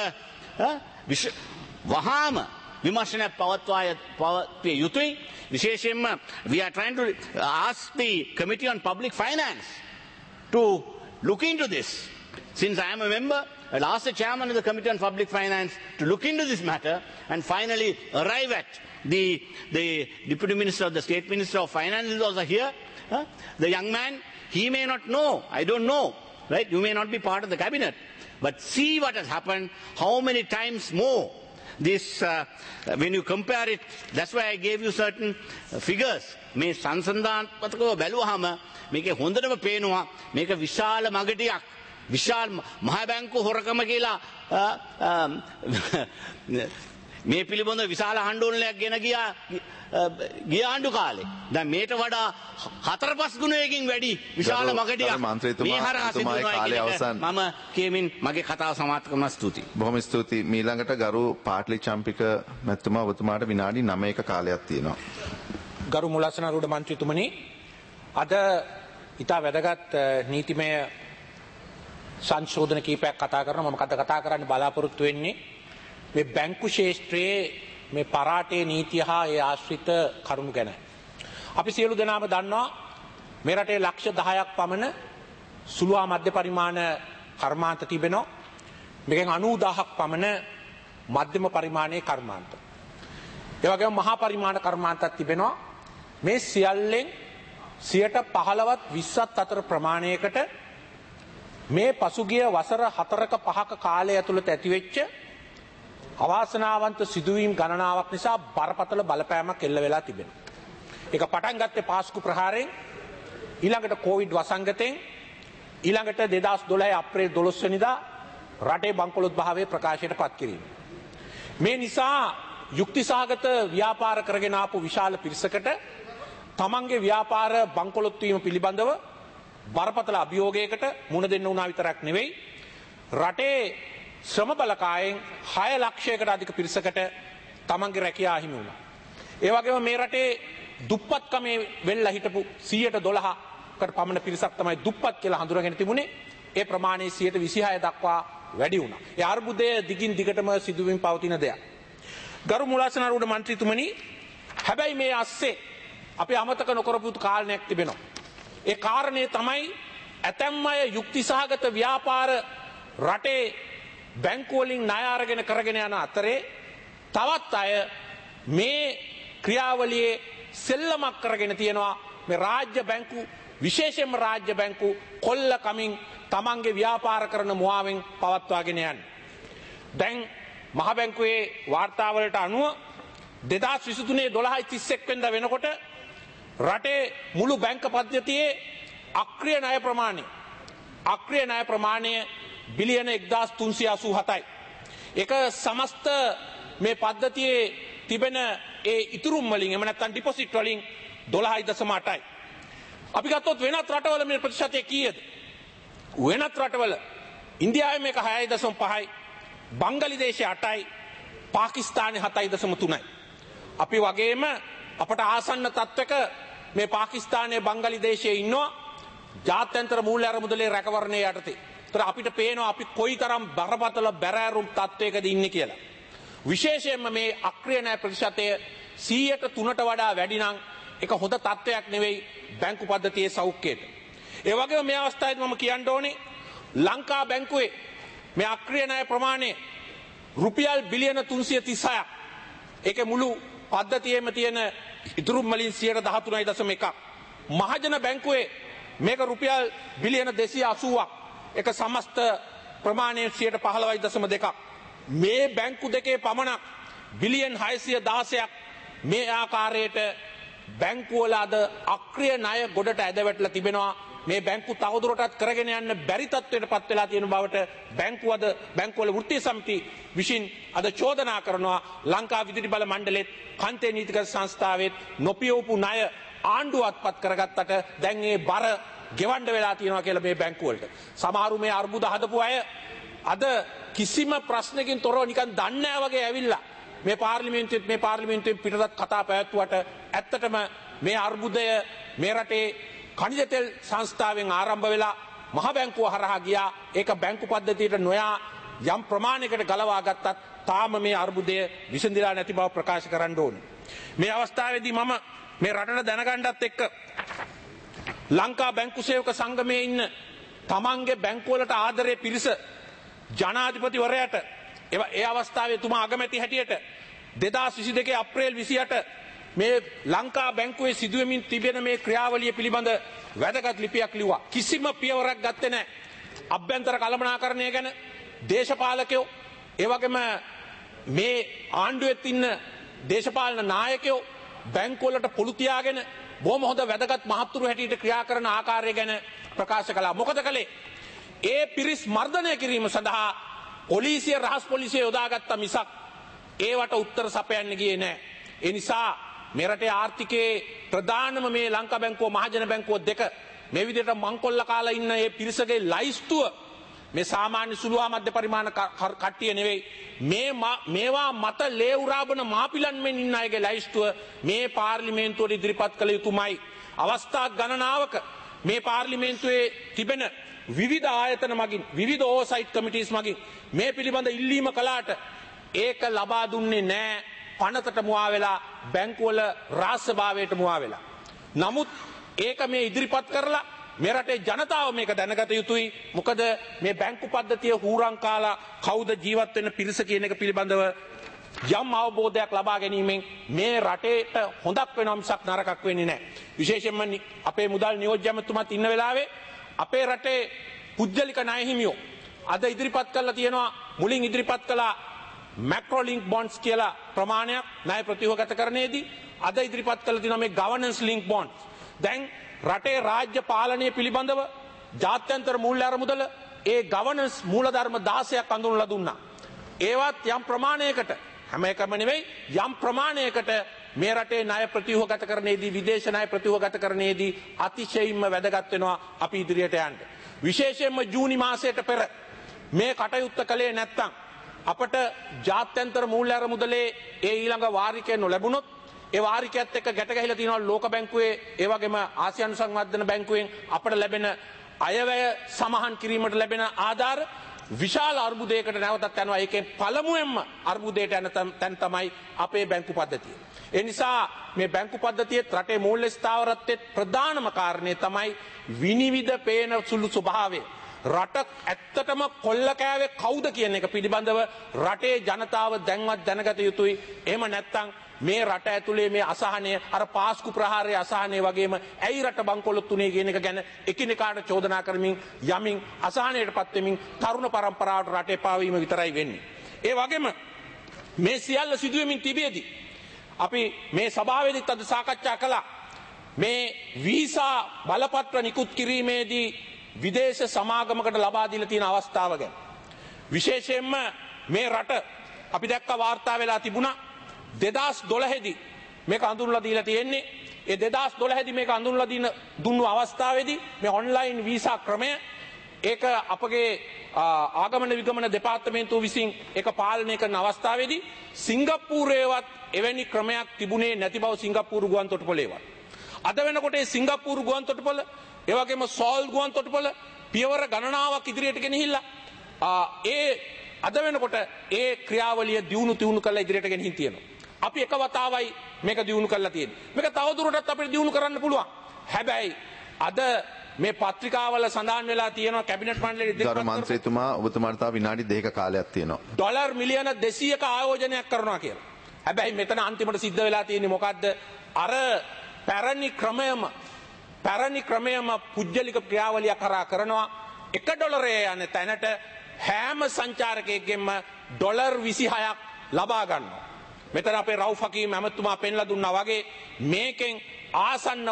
Speaker 3: වහාම විමර්ශනයක් පවත්විය යුතුයි. විශේෂයෙන්ම we are trying to ask the Committee on Public Finance to look into this. Since I am a member, I'll ask the chairman of the Committee on Public Finance to look into this matter and finally arrive at the Deputy Minister of the State Minister of Finance is also here. The young man, he may not know, I don't know, right? You may not be part of the cabinet, but see what has happened, how many times more. This, when you compare it, that's why I gave you certain figures. මේ සංසන්දාත්මකව බැලුවහම මේකේ හොඳටම පේනවා මේක විශාල මගටියක් විශාල මහා බැංකු හොරකම කියලා මේ පිළිබඳ විශාල හඬෝලනයක් ගෙන ගිය ආණ්ඩු කාලේ දැන් මේට වඩා 4-5 ගුණයකින් වැඩි විශාල මගටියක් මේ හරහා සිදුවනවා මම කියමින් මගේ කතාව සමාප්ත කරනවා. ස්තුතියි.
Speaker 4: බොහොම ස්තුතියි. මීළඟට ගරු පාටලි චම්පික මැතිතුමා ඔබතුමාට විනාඩි 9ක කාලයක් තියෙනවා.
Speaker 5: ගරු මුලසනාරූඪ මන්ත්‍රීතුමනි, අද ඉතා වැදගත් නීතිමය සංශෝධන කීපයක් කතා කරනවා. මම කතා කරන්න බලාපොරොත්තු වෙන්නේ මේ බැංකු ශාස්ත්‍රයේ මේ පරාටේ නීතිය හා ඒ ආශ්‍රිත කරුණු ගැන. අපි සියලු දෙනාම දන්නවා මේ රටේ ලක්ෂ 10ක් පමණ සුළු හා මධ්‍ය පරිමාණ කර්මාන්ත තිබෙනවා. මේකෙන් 90000ක් පමණ මධ්‍යම පරිමාණයේ කර්මාන්ත. ඒ වගේම මහා පරිමාණ කර්මාන්තත් තිබෙනවා. මේ සියල්ලෙන් 15වත් 20ත් අතර ප්‍රමාණයකට මේ පසුගිය වසර 4ක 5ක කාලය ඇතුළත ඇතිවෙච්ච අවාසනාවන්ත සිදුවීම් ගණනාවක් නිසා බරපතල බලපෑමක් එල්ල වෙලා තිබෙනවා. ඒක පටන් ගත්තේ පාස්කු ප්‍රහාරයෙන්, ඊළඟට කොවිඩ් වසංගතයෙන්, ඊළඟට 2012 අප්‍රේල් 12 වෙනිදා රටේ බංකොලොත් භාවය ප්‍රකාශයට පත් කිරීම. මේ නිසා යුක්තිසහගත ව්‍යාපාර කරගෙන ආපු විශාල පිරිසකට තමන්ගේ ව්‍යාපාර බංකොලොත් වීම පිළිබඳව බරපතල අභියෝගයකට මුහුණ දෙන්න උනා විතරක් නෙවෙයි, රටේ ශ්‍රම බලකායෙන් 6 ලක්ෂයකට අධික පිරිසකට තමන්ගේ රැකියාව හිමි වුණා. ඒ වගේම මේ රටේ දුප්පත්කමේ වෙල්ලා හිටපු 112කට පමණ පිරිසක් තමයි දුප්පත් කියලා හඳුනාගෙන තිබුණේ. ඒ ප්‍රමාණය 126 දක්වා වැඩි වුණා. ඒ අර්බුදය දිගින් දිගටම සිදුවමින් පවතින දෙයක්. ගරු මුලාසනාරූඪ මන්ත්‍රීතුමනි, හැබැයි මේ අස්සේ අපි අමතක නොකරපු කාරණයක් තිබෙනවා. ඒ කාරණේ තමයි ඇතැම් අය යුක්තිසහගත ව්‍යාපාර රටේ බැංකු වලින් ණය අරගෙන කරගෙන යන අතරේ තවත් අය මේ ක්‍රියාවලියේ සෙල්ලමක් කරගෙන තියෙනවා. මේ රාජ්‍ය බැංකු විශේෂයෙන්ම රාජ්‍ය බැංකු කොල්ල කමින් තමන්ගේ ව්‍යාපාර කරන මුවාවෙන් පවත්වාගෙන යන්නේ. දැන් මහ බැංකුවේ වාර්තාවලට අනුව 2023 12/31 වෙනිදා වෙනකොට රටේ මුළු බැංක පද්ධතියේ අක්‍රිය ණය ප්‍රමාණය බිලියන 1387යි. ඒක සමස්ත මේ පද්ධතියේ තිබෙන ඒ ඉතුරුම් වලින් එහෙම නැත්නම් ඩිපොසිට් වලින් 12.8යි. අපි ගත්තොත් වෙනත් රටවල මේ ප්‍රතිශතය කීයද? වෙනත් රටවල ඉන්දියාවේ මේක 6.5යි, බංගලිදේශයේ 8යි, පාකිස්තානයේ 7.3යි. අපි වගේම අපට ආසන්න තත්වයක මේ පාකිස්තානයේ බංගලිදේශයේ ඉන්නවා ජාත්‍යන්තර මූල්‍ය අරමුදලේ රැකවරණය යටතේ. ඒතර අපිට පේනවා අපි කොයිතරම් බරපතල බැරෑරුම් තත්වයකද ඉන්නේ කියලා. විශේෂයෙන්ම මේ අක්‍රිය ණය ප්‍රතිශතය 103ට වඩා වැඩි නම් ඒක හොඳ තත්වයක් නෙවෙයි බැංකු පද්ධතියේ සෞඛ්‍යයට. ඒ වගේම මේ අවස්ථාවේදී මම කියන්න ඕනේ ලංකා බැංකුවේ මේ අක්‍රිය ණය ප්‍රමාණය රුපියල් බිලියන 336ක්. ඒකේ මුළු පද්ධතියේම තියෙන ඉතුරුම් වලින් 13.1ක්. මහජන බැංකුවේ මේක රුපියල් බිලියන 280ක්. ඒක සමස්ත ප්‍රමාණයෙන් 15.2ක්. මේ බැංකු දෙකේ පමණක් බිලියන් 616ක් මේ ආකාරයට බැංකු වල අද අක්‍රිය ණය ගොඩට ඇදවැටලා තිබෙනවා. මේ බැංකු තවදුරටත් කරගෙන යන්න බැරි තත්ත්වයට පත් වෙලා තියෙන බවට බැංකු වල වෘත්තීය සමිති විසින් අද චෝදනා කරනවා. ලංකා විදුලි බල මණ්ඩලෙත් කාන්තේ නීතිගත සංස්ථාවෙත් නොපියවපු ණය ආණ්ඩුවත්පත් කරගත්තට දැන් ඒ බර ගෙවන්න වෙලා තියෙනවා කියලා මේ බැංකු වලට. සමහරු මේ අර්බුද හදපු අය අද කිසිම ප්‍රශ්නකින් තොරව නිකන් දන්නේ නැහැ වගේ ඇවිල්ලා මේ පාර්ලිමේන්තුවෙන් පිටතත් කතා පැවැත්වුවට ඇත්තටම මේ අර්බුදය මේ රටේ ඛනිජ තෙල් සංස්ථාවෙන් ආරම්භ වෙලා මහ බැංකුව හරහා ගියා. ඒක බැංකු පද්ධතියට නොයා යම් ප්‍රමාණයකට ගලවා ගත්තත් තාම මේ අර්බුදය විසඳිලා නැති බව ප්‍රකාශ කරන්න ඕනේ. මේ අවස්ථාවේදී මම මේ රටට දැනගන්නත් එක්ක ලංකා බැංකු සේවක සංගමයේ ඉන්න තමන්ගේ බැංකු වලට ආදරේ පිරිස ජනාධිපතිවරයාට ඒ අවස්ථාවේ තුමා අගමැති හැටියට 2022 අප්‍රේල් 28 මේ ලංකා බැංකුවේ සිදුවෙමින් තිබෙන මේ ක්‍රියාවලිය පිළිබඳ වැදගත් ලිපියක් ලිව්වා. කිසිම පියවරක් ගත්තේ නැහැ. අභ්‍යන්තර කළමනාකරණය ගැන දේශපාලකයෝ ඒ වගේම මේ ආණ්ඩුවෙත් ඉන්න දේශපාලන නායකයෝ බැංකු වලට පොළු තියාගෙන බොහොම හොඳ වැදගත් මහත්තුරු හැටියට ක්‍රියා කරන ආකාරය ගැන ප්‍රකාශ කළා. මොකද කළේ? ඒ පිරිස් මර්ධනය කිරීම සඳහා පොලිසිය රහස් පොලිසිය යොදාගත්ත මිසක් ඒවට උත්තර සපයන්න ගියේ නැහැ. ඒ නිසා මේ රටේ ආර්ථිකයේ ප්‍රධානම මේ ලංකා බැංකුව මහජන බැංකුව දෙක මේ විදිහට මංකොල්ල කාලා ඉන්න මේ පිරිසගේ ලයිස්තුව මේ සාමාන්‍ය සුළු හා මධ්‍ය පරිමාණ කට්ටිය නෙවෙයි මේවා මත ලේ උරාබන මාපිලන් මෙන් ඉන්න අයගේ ලයිස්තුව මේ පාර්ලිමේන්තුවට ඉදිරිපත් කළ යුතුමයි. අවස්ථා ගණනාවක මේ පාර්ලිමේන්තුවේ තිබෙන විවිධ ආයතන මගින් විවිධ ඕවර්සයිට් කමිටිස් මගින් මේ පිළිබඳ ඉල්ලීම කළාට ඒක ලබා දුන්නේ නැහැ. පනතට මුවා වෙලා බැංකුවල රාජ්‍යභාවයට මුවා වෙලා. නමුත් ඒක මේ ඉදිරිපත් කරලා මේ රටේ ජනතාව මේක දැනගත යුතුයි. මොකද මේ බැංකු පද්ධතිය හූරං කාලා කවුද ජීවත් වෙන්න පිරිස කියන එක පිළිබඳව යම් අවබෝධයක් ලබා ගැනීමෙන් මේ රටේට හොඳක් වෙනවා මිසක් නරකක් වෙන්නේ නැහැ. විශේෂයෙන්ම අපේ මුදල් නියෝජ්‍ය ඇමතුමාත් ඉන්න වෙලාවේ අපේ රටේ පුජ්‍යලික ණය හිමියෝ අද ඉදිරිපත් කරලා තියෙනවා මුලින් ඉදිරිපත් කළා මැක්‍රෝ ලින්ක් බොන්ඩ්ස් කියලා ප්‍රමාණයක් ණය ප්‍රතිවගතකරණයේදී අද ඉදිරිපත් කරලා තියෙනවා මේ ගවර්නන්ස් ලින්ක් බොන්ඩ්ස්. දැන් රටේ රාජ්‍ය පාලනය පිළිබඳව ජාත්‍යන්තර මූල්‍ය අරමුදල ඒ ගවර්නන්ස් මූලධර්ම 16ක් අඳුනලා දුන්නා. ඒවත් යම් ප්‍රමාණයකට හැම එකම නෙවෙයි යම් ප්‍රමාණයකට මේ රටේ ණය ප්‍රතිවගතකරණයේදී විදේශ ණය ප්‍රතිවගතකරණයේදී අතිශයින්ම වැදගත් වෙනවා අපි ඉදිරියට යන්න. විශේෂයෙන්ම ජූනි මාසයට පෙර මේ කටයුත්ත කළේ නැත්නම් අපට ජාත්‍යන්තර මූල්‍ය අරමුදලේ ඒ ඊළඟ වාරිකය නොලැබුණොත් ඒ වාරිකයත් එක්ක ගැට ගැහිලා තියෙනවා ලෝක බැංකුවේ ඒ වගේම ආසියානු සංවර්ධන බැංකුවෙන් අපට ලැබෙන අයවැය සමහන් කිරීමට ලැබෙන ආධාර විශාල අර්බුදයකට නැවතත් යනවා. ඒකෙන් පළමුවෙන්ම අර්බුදයට යන තැන තමයි අපේ බැංකු පද්ධතිය. ඒ නිසා මේ බැංකු පද්ධතියේ රටේ මූල්‍ය ස්ථාවරත්වයේ ප්‍රධානම කාරණේ තමයි විනිවිද පේන සුළු ස්වභාවය. රට ඇත්තටම කොල්ල කෑවේ කවුද කියන එක පිළිබඳව රටේ ජනතාව දැන්වත් දැනගත යුතුයි. එහෙම නැත්නම් මේ රට ඇතුලේ මේ අසහනය අර පාස්කු ප්‍රහාරයේ අසහනය වගේම ඇයි රට බංකොලොත් උනේ කියන එක ගැන එකිනෙකාට චෝදනා කරමින් යමින් අසහනයටපත් වෙමින් තරුණ පරම්පරාවට රටේ පාවීම විතරයි වෙන්නේ. ඒ වගේම මේ සියල්ල සිදුවෙමින් තිබෙදී අපි මේ සභාවේදීත් අද සාකච්ඡා කළා මේ වීසා බලපත්‍ර නිකුත් කිරීමේදී විදේශ සමාගමකට ලබා දීලා තියෙන අවස්ථාව ගැන. විශේෂයෙන්ම මේ රට අපි දැක්ක වාර්තා වෙලා තිබුණා 2012 දී මේක අඳුන්ලා දීලා තියෙන්නේ. ඒ 2012 දී මේක අඳුන්ලා දුන්නු අවස්ථාවේදී මේ ඔන්ලයින් වීසා ක්‍රමය ඒක අපගේ ආගමන විගමන දෙපාර්තමේන්තුව විසින් ඒක පාලනය කරන අවස්ථාවේදී සිංගප්පූරුවේවත් එවැනි ක්‍රමයක් තිබුණේ නැති බව සිංගප්පූරු ගුවන් තොටුපළේවත්. අද වෙනකොට ඒ සිංගප්පූරු ගුවන් තොටුපළ ඒ වගේම සෝල් ගුවන් තොටුපළ පියවර ගණනාවක් ඉදිරියට ගෙනහිල්ලා ඒ අද වෙනකොට ඒ ක්‍රියාවලිය දියුණු කරලා ඉදිරියට ගෙනහින් තියෙනවා. අපි එක වතාවයි මේක දියුණු කරලා තියෙන්නේ. මේක තවදුරටත් අපිට දියුණු කරන්න පුළුවන්. හැබැයි අද මේ පත්‍රිකාවල සඳහන් වෙලා තියෙනවා කැබිනට් මණ්ඩලයේ
Speaker 4: ගරු මන්ත්‍රීතුමා ඔබතුමාට තව විනාඩි 2ක කාලයක් තියෙනවා.
Speaker 5: ඩොලර් මිලියන 200ක ආයෝජනයක් කරනවා කියලා. හැබැයි මෙතන අන්තිමට සිද්ධ වෙලා තියෙන්නේ මොකද්ද? අර පැරණි ක්‍රමයම පුජ්‍යලික ක්‍රියාවලිය කරා කරනවා. $1 යන තැනට හැම සංචාරකයෙක්ගෙන්ම ඩොලර් 26ක් ලබා ගන්නවා. මෙතන අපේ රවුෆ් හකීම් ඇමතුමා පෙන්ලා දුන්නා වගේ මේකෙන් ආසන්න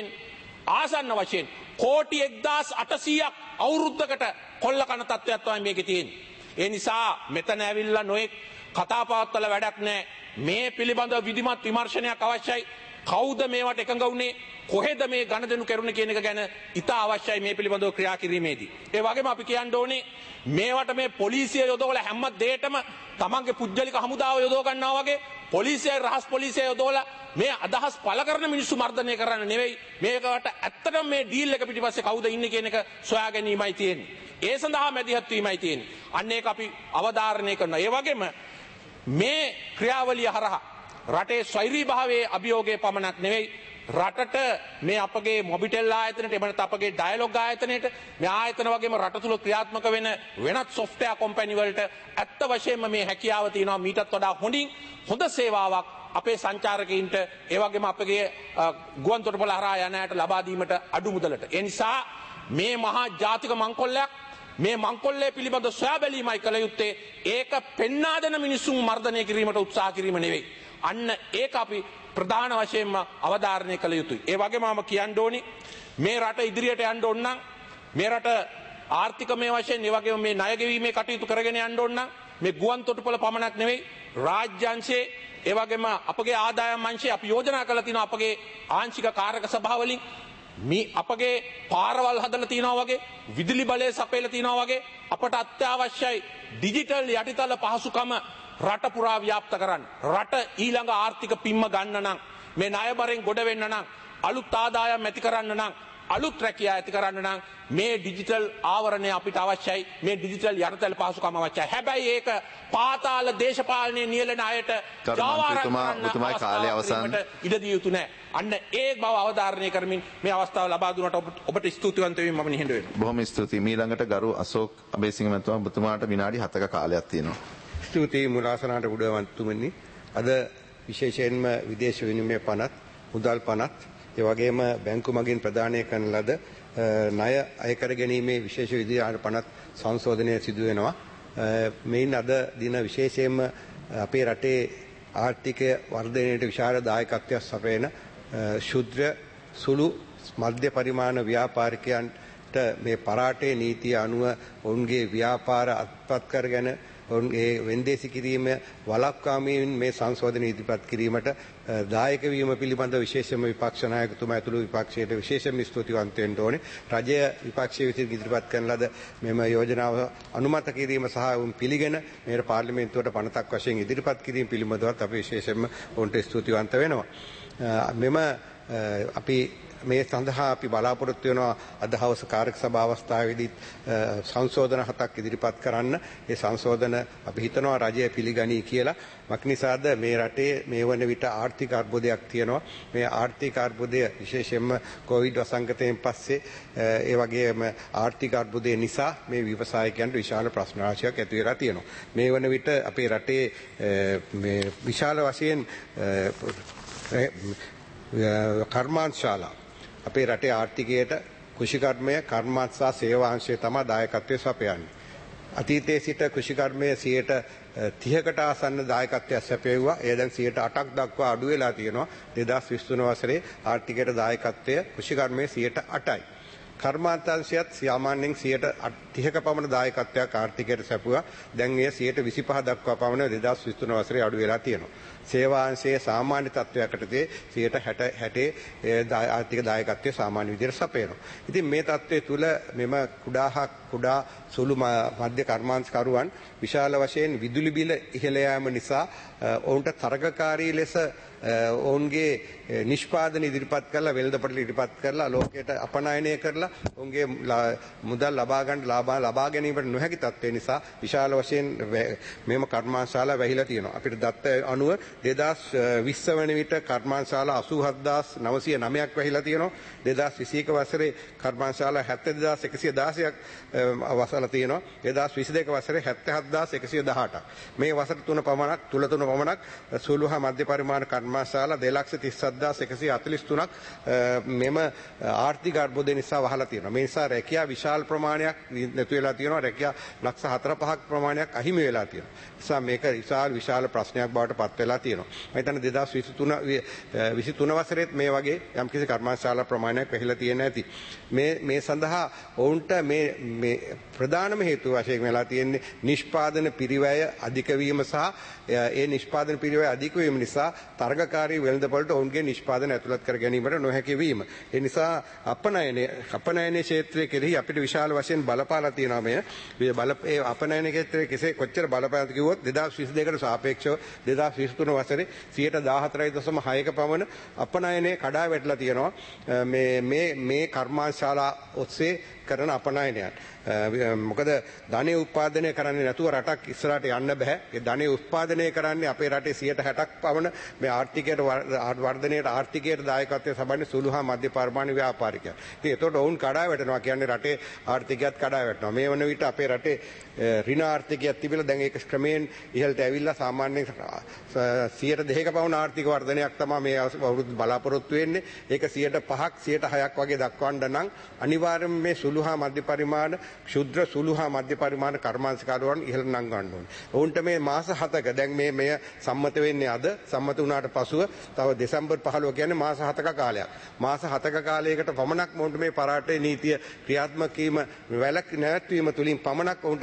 Speaker 5: වශයෙන් කෝටි 1800ක් අවුරුද්දකට කොල්ල කන තත්ත්වයක් තමයි මේකේ තියෙන්නේ. ඒ නිසා මෙතන ඇවිල්ලා නොඑක් කතා පවත්වල වැඩක් නැහැ. මේ පිළිබඳව විධිමත් විමර්ශනයක් අවශ්‍යයි. කවුද මේවට එකඟ වුණේ? කොහෙද මේ ගණදෙනු කරුණේ කියන එක ගැන ඉතා අවශ්‍යයි මේ පිළිබඳව ක්‍රියා කිරීමේදී. ඒ වගේම අපි කියන්න ඕනේ මේවට මේ පොලිසිය යොදවලා හැම දෙයකම තමන්ගේ පුජ්‍යලික හමුදාව යොදව ගන්නවා වගේ පොලිසියයි රහස් පොලිසියයි යොදවලා මේ අදහස් පළ කරන මිනිස්සු මර්ධනය කරන්න නෙවෙයි. මේකට ඇත්තටම මේ ඩීල් එක පිටිපස්සේ කවුද ඉන්නේ කියන එක සොයා ගැනීමයි තියෙන්නේ. ඒ සඳහා මැදිහත් වීමයි තියෙන්නේ. අන්න ඒක අපි අවධාරණය කරනවා. ඒ වගේම මේ ක්‍රියාවලිය හරහා රටේ ස්වෛරී භාවයේ අභියෝගයේ පමණක් නෙවෙයි රටට මේ අපගේ මොබිටෙල් ආයතනයට එමෙන්න අපගේ ඩයලොග් ආයතනයට මේ ආයතන වගේම රට තුල ක්‍රියාත්මක වෙන වෙනත් සොෆ්ට්වෙයාර් කම්පැනි වලට ඇත්ත වශයෙන්ම මේ හැකියාව තියෙනවා මීටත් වඩා හොඳ සේවාවක් අපේ සංචාරකයින්ට ඒ වගේම අපගේ ගුවන් තොටුපළ හරහා යන අයට ලබා දීමට අඩු මුදලට. ඒ නිසා මේ මහා ජාතික මංකොල්ලයක් මේ මංකොල්ලේ පිළිබඳ සොයා බැලීමයි කළ යුත්තේ. ඒක පෙන්වා දෙන මිනිසුන් මර්ධනය කිරීමට උත්සාහ කිරීම නෙවෙයි. අන්න ඒක අපි ප්‍රධාන වශයෙන්ම අවධාරණය කළ යුතුයි. ඒ වගේම මම කියන්න ඕනි මේ රට ඉදිරියට යන්න ඕන නම් මේ රට ආර්ථිකමය වශයෙන් ඒ වගේම මේ ණය ගෙවීමේ කටයුතු කරගෙන යන්න ඕන නම් මේ ගුවන් තොටුපළ පමණක් නෙවෙයි රාජ්‍ය අංශයේ ඒ වගේම අපගේ ආදායම් අංශයේ අපි යෝජනා කරලා තියෙනවා අපගේ ආංශික කාරක සභාවලින් මේ අපගේ පාරවල් හදලා තියෙනවා වගේ විදුලි බලය සපයලා තියෙනවා වගේ අපට අත්‍යවශ්‍යයි ඩිජිටල් යටිතල පහසුකම රට පුරා ව්‍යාප්ත කරන්න. රට ඊළඟ ආර්ථික පිම්ම ගන්න නම් මේ ණයබරෙන් ගොඩ වෙන්න නම් අලුත් ආදායම් ඇති කරන්න නම් අලුත් රැකියාව ඇති කරන්න නම් මේ ඩිජිටල් ආවරණය අපිට අවශ්‍යයි. මේ ඩිජිටල් යටිතල පහසුකම් අවශ්‍යයි. හැබැයි ඒක පාතාල දේශපාලනයේ නියැලෙන අයට
Speaker 4: ඔබතුමායි කාලය අවසන්
Speaker 5: ඉඩ දිය යුතු නැහැ. අන්න ඒ බව අවධාරණය කරමින් මේ අවස්ථාව ලබා දුන්නට ඔබට ස්තුතිවන්ත වෙමින් මම නිහඬ වෙනවා.
Speaker 4: බොහොම ස්තුතියි. ඊළඟට ගරු අශෝක් අබේසිංහ මහත්මයා ඔබතුමාට විනාඩි 7ක කාලයක් තියෙනවා.
Speaker 6: ස්තුතියි මුලාසනාට උඩවන්තුමනි. අද විශේෂයෙන්ම විදේශ විනිමය පනත් මුදල් පනත් ඒ වගේම බැංකු මගින් ප්‍රදානය කරන ලද ණය අය කර ගැනීමේ විශේෂ විධි පනත් සංශෝධනය සිදු වෙනවා. මෙයින් අද දින විශේෂයෙන්ම අපේ රටේ ආර්ථිකය වර්ධනයට විශාල දායකත්වයක් සපයන ශුද්‍ර සුළු මධ්‍ය පරිමාණ ව්‍යාපාරිකයන්ට මේ පරාටේ නීතිය අනුව ඔවුන්ගේ ව්‍යාපාර අත්පත් කරගෙන ඔවුන් ඒ වෙන්දේසි කිරීම වළක්වාමීන් මේ සංශෝධන ඉදිරිපත් කිරීමට දායක වීම පිළිබඳ විශේෂම විපක්ෂ නායකතුමා ඇතුළු විපක්ෂයට විශේෂම ස්තුතිවන්ත වෙන්න ඕනේ. රජය විපක්ෂයේ විසින් ඉදිරිපත් කරන ලද මෙම යෝජනාව අනුමත කිරීම සහ උන් පිළිගෙන මේ පාර්ලිමේන්තුවට පනතක් වශයෙන් ඉදිරිපත් කිරීම පිළිබඳවත් අපි විශේෂයෙන්ම ඔවුන්ට ස්තුතිවන්ත වෙනවා. මෙම අපි මේ සඳහා අපි බලාපොරොත්තු වෙනවා අද හවස කාර්යක සභා අවස්ථාවේදී සංශෝධන 7ක් ඉදිරිපත් කරන්න. ඒ සංශෝධන අපි හිතනවා රජය පිළිගනී කියලා. මක්නිසාද මේ රටේ මේ වන විට ආර්ථික අර්බුදයක් තියෙනවා. මේ ආර්ථික අර්බුදය විශේෂයෙන්ම කොවිඩ් වසංගතයෙන් පස්සේ ඒ වගේම ආර්ථික අර්බුදය නිසා මේ ව්‍යවසායකයන්ට විශාල ප්‍රශ්න රාශියක් ඇති වෙලා තියෙනවා. මේ වන විට අපේ රටේ මේ විශාල වශයෙන් කර්මාන්තශාලා අපේ රටේ ආර්ථිකයට කෘෂිකර්මය කර්මාන්ත සහ සේවා අංශය තමයි දායකත්වයේ සපයන්නේ. අතීතයේ සිට කෘෂිකර්මය 30%කට ආසන්න දායකත්වයක් සැපයුවා. ඒ දැන් 8%ක් දක්වා අඩු වෙලා තියෙනවා. 2023 වසරේ ආර්ථිකයට දායකත්වය කෘෂිකර්මයේ 8%යි. කර්මාන්තාංශයත් සාමාන්‍යයෙන් 30%ක පමණ දායකත්වයක් ආර්ථිකයට සැපුවා. දැන් එය 25% දක්වා පමණ 2023 වසරේ අඩු වෙලා තියෙනවා. සේවාංශයේ සාමාන්‍ය තත්ත්වයකටදී 60% ආර්ථික දායකත්වය සාමාන්‍ය විදිහට සපයනවා. ඉතින් මේ තත්ත්වයේ තුල මෙම කුඩා සුළු මධ්‍ය කර්මාන්තකරුවන් විශාල වශයෙන් විදුලි බිල ඉහළ යාම නිසා ඔවුන්ට තරගකාරී ලෙස ඔවුන්ගේ නිෂ්පාදන ඉදිරිපත් කරලා වෙළඳපොළ ඉදිරිපත් කරලා ලෝකයට අපනයනය කරලා ඔවුන්ගේ මුදල් ලබා ගැනීමට නොහැකි තත්ත්වය නිසා විශාල වශයෙන් මෙම කර්මාන්තශාලා වැහිලා තියෙනවා. අපිට දත්ත අනුව 2020 වන විට කර්මාන්තශාලා 87909ක් වැහිලා තියෙනවා. 2021 වසරේ කර්මාන්තශාලා 72116ක් වසලා තියෙනවා. 2022 වසරේ 77118ක්. මේ වසර තුන පමණක් සුළු හා මධ්‍ය පරිමාණ කර්මාන්තශාලා 237143ක් මෙම ආර්ථික අර්බුදය නිසා වහලා තියෙනවා. මේ නිසා රැකියා විශාල ප්‍රමාණයක් නැතු වෙලා තියෙනවා. රැකියා ලක්ෂ 4-5ක් ප්‍රමාණයක් අහිමි වෙලා තියෙනවා. නිසා මේක විශාල ප්‍රශ්නයක් බවට පත් වෙලා තියෙනවා. මම හිතන්නේ 2023 වසරේත් මේ වගේ යම්කිසි කර්මාන්තශාලා ප්‍රමාණයක් වැහිලා තියෙන ඇති. මේ සඳහා ඔවුන්ට මේ ප්‍රධානම හේතුව වශයෙන් වෙලා තියෙන්නේ නිෂ්පාදන පිරිවැය අධික වීම සහ ඒ නිෂ්පාදන පිරිවැය අධික වීම නිසා තරගකාරී වෙළඳපොළට ඔවුන්ගේ නිෂ්පාදන ඇතුළත් කර ගැනීමට නොහැකි වීම. ඒ නිසා අපනයන ක්ෂේත්‍රයේ කෙරෙහි අපිට විශාල වශයෙන් බලපාලා තියෙනවා මේ අපනයන ක්ෂේත්‍රයේ කෙසේ කොච්චර බලපානද කිව්වොත් 2022කට සාපේක්ෂව 2023 වසරේ 14.6ක පමණ අපනයනයේ කඩා වැටලා තියෙනවා. මේ කර්මාන්තශාලා ඔස්සේ කරන අපනයනයන්. මොකද ධනෙ උත්පාදනය කරන්නේ නැතුව රටක් ඉස්සරහට යන්න බෑ. ඒ ධනෙ උත්පාදනය කරන්නේ අපේ රටේ 60%ක් පමණ මේ ආර්ථිකයට වර්ධනයට ආර්ථිකයට දායකත්වය සබන්නේ සුළු හා මධ්‍ය පරිමාණ ව්‍යාපාරිකයන්. ඉතින් ඒතකොට ඔවුන් කඩා වැටෙනවා කියන්නේ රටේ ආර්ථිකයත් කඩා වැටෙනවා. මේ වන විට අපේ රටේ ඍණ ආර්ථිකයක් තිබිලා දැන් ඒක ක්‍රමයෙන් ඉහළට ඇවිල්ලා සාමාන්‍යයෙන් 102ක පමණ ආර්ථික වර්ධනයක් තමයි මේ අවුරුද්ද බලාපොරොත්තු වෙන්නේ. ඒක 5%ක් 6%ක් වගේ දක්වන්න නම් අනිවාර්යයෙන්ම මේ සුළු හා මධ්‍ය පරිමාණ ක්ෂුද්‍ර සුළු හා මධ්‍ය පරිමාණ කර්මාන්තකරුවන් ඉහළ නම් ගන්න ඕනේ. ඔවුන්ට මේ මාස 7ක දැන් මෙය සම්මත වෙන්නේ අද සම්මත වුණාට පසුව තව දෙසැම්බර් 15 කියන්නේ මාස 7ක කාලයක්. මාස 7ක කාලයකට පමණක් මොන්ට මේ පරාටේ නීතිය ක්‍රියාත්මක වීම නැවැත්වීම තුලින් පමණක් ඔවුන්ට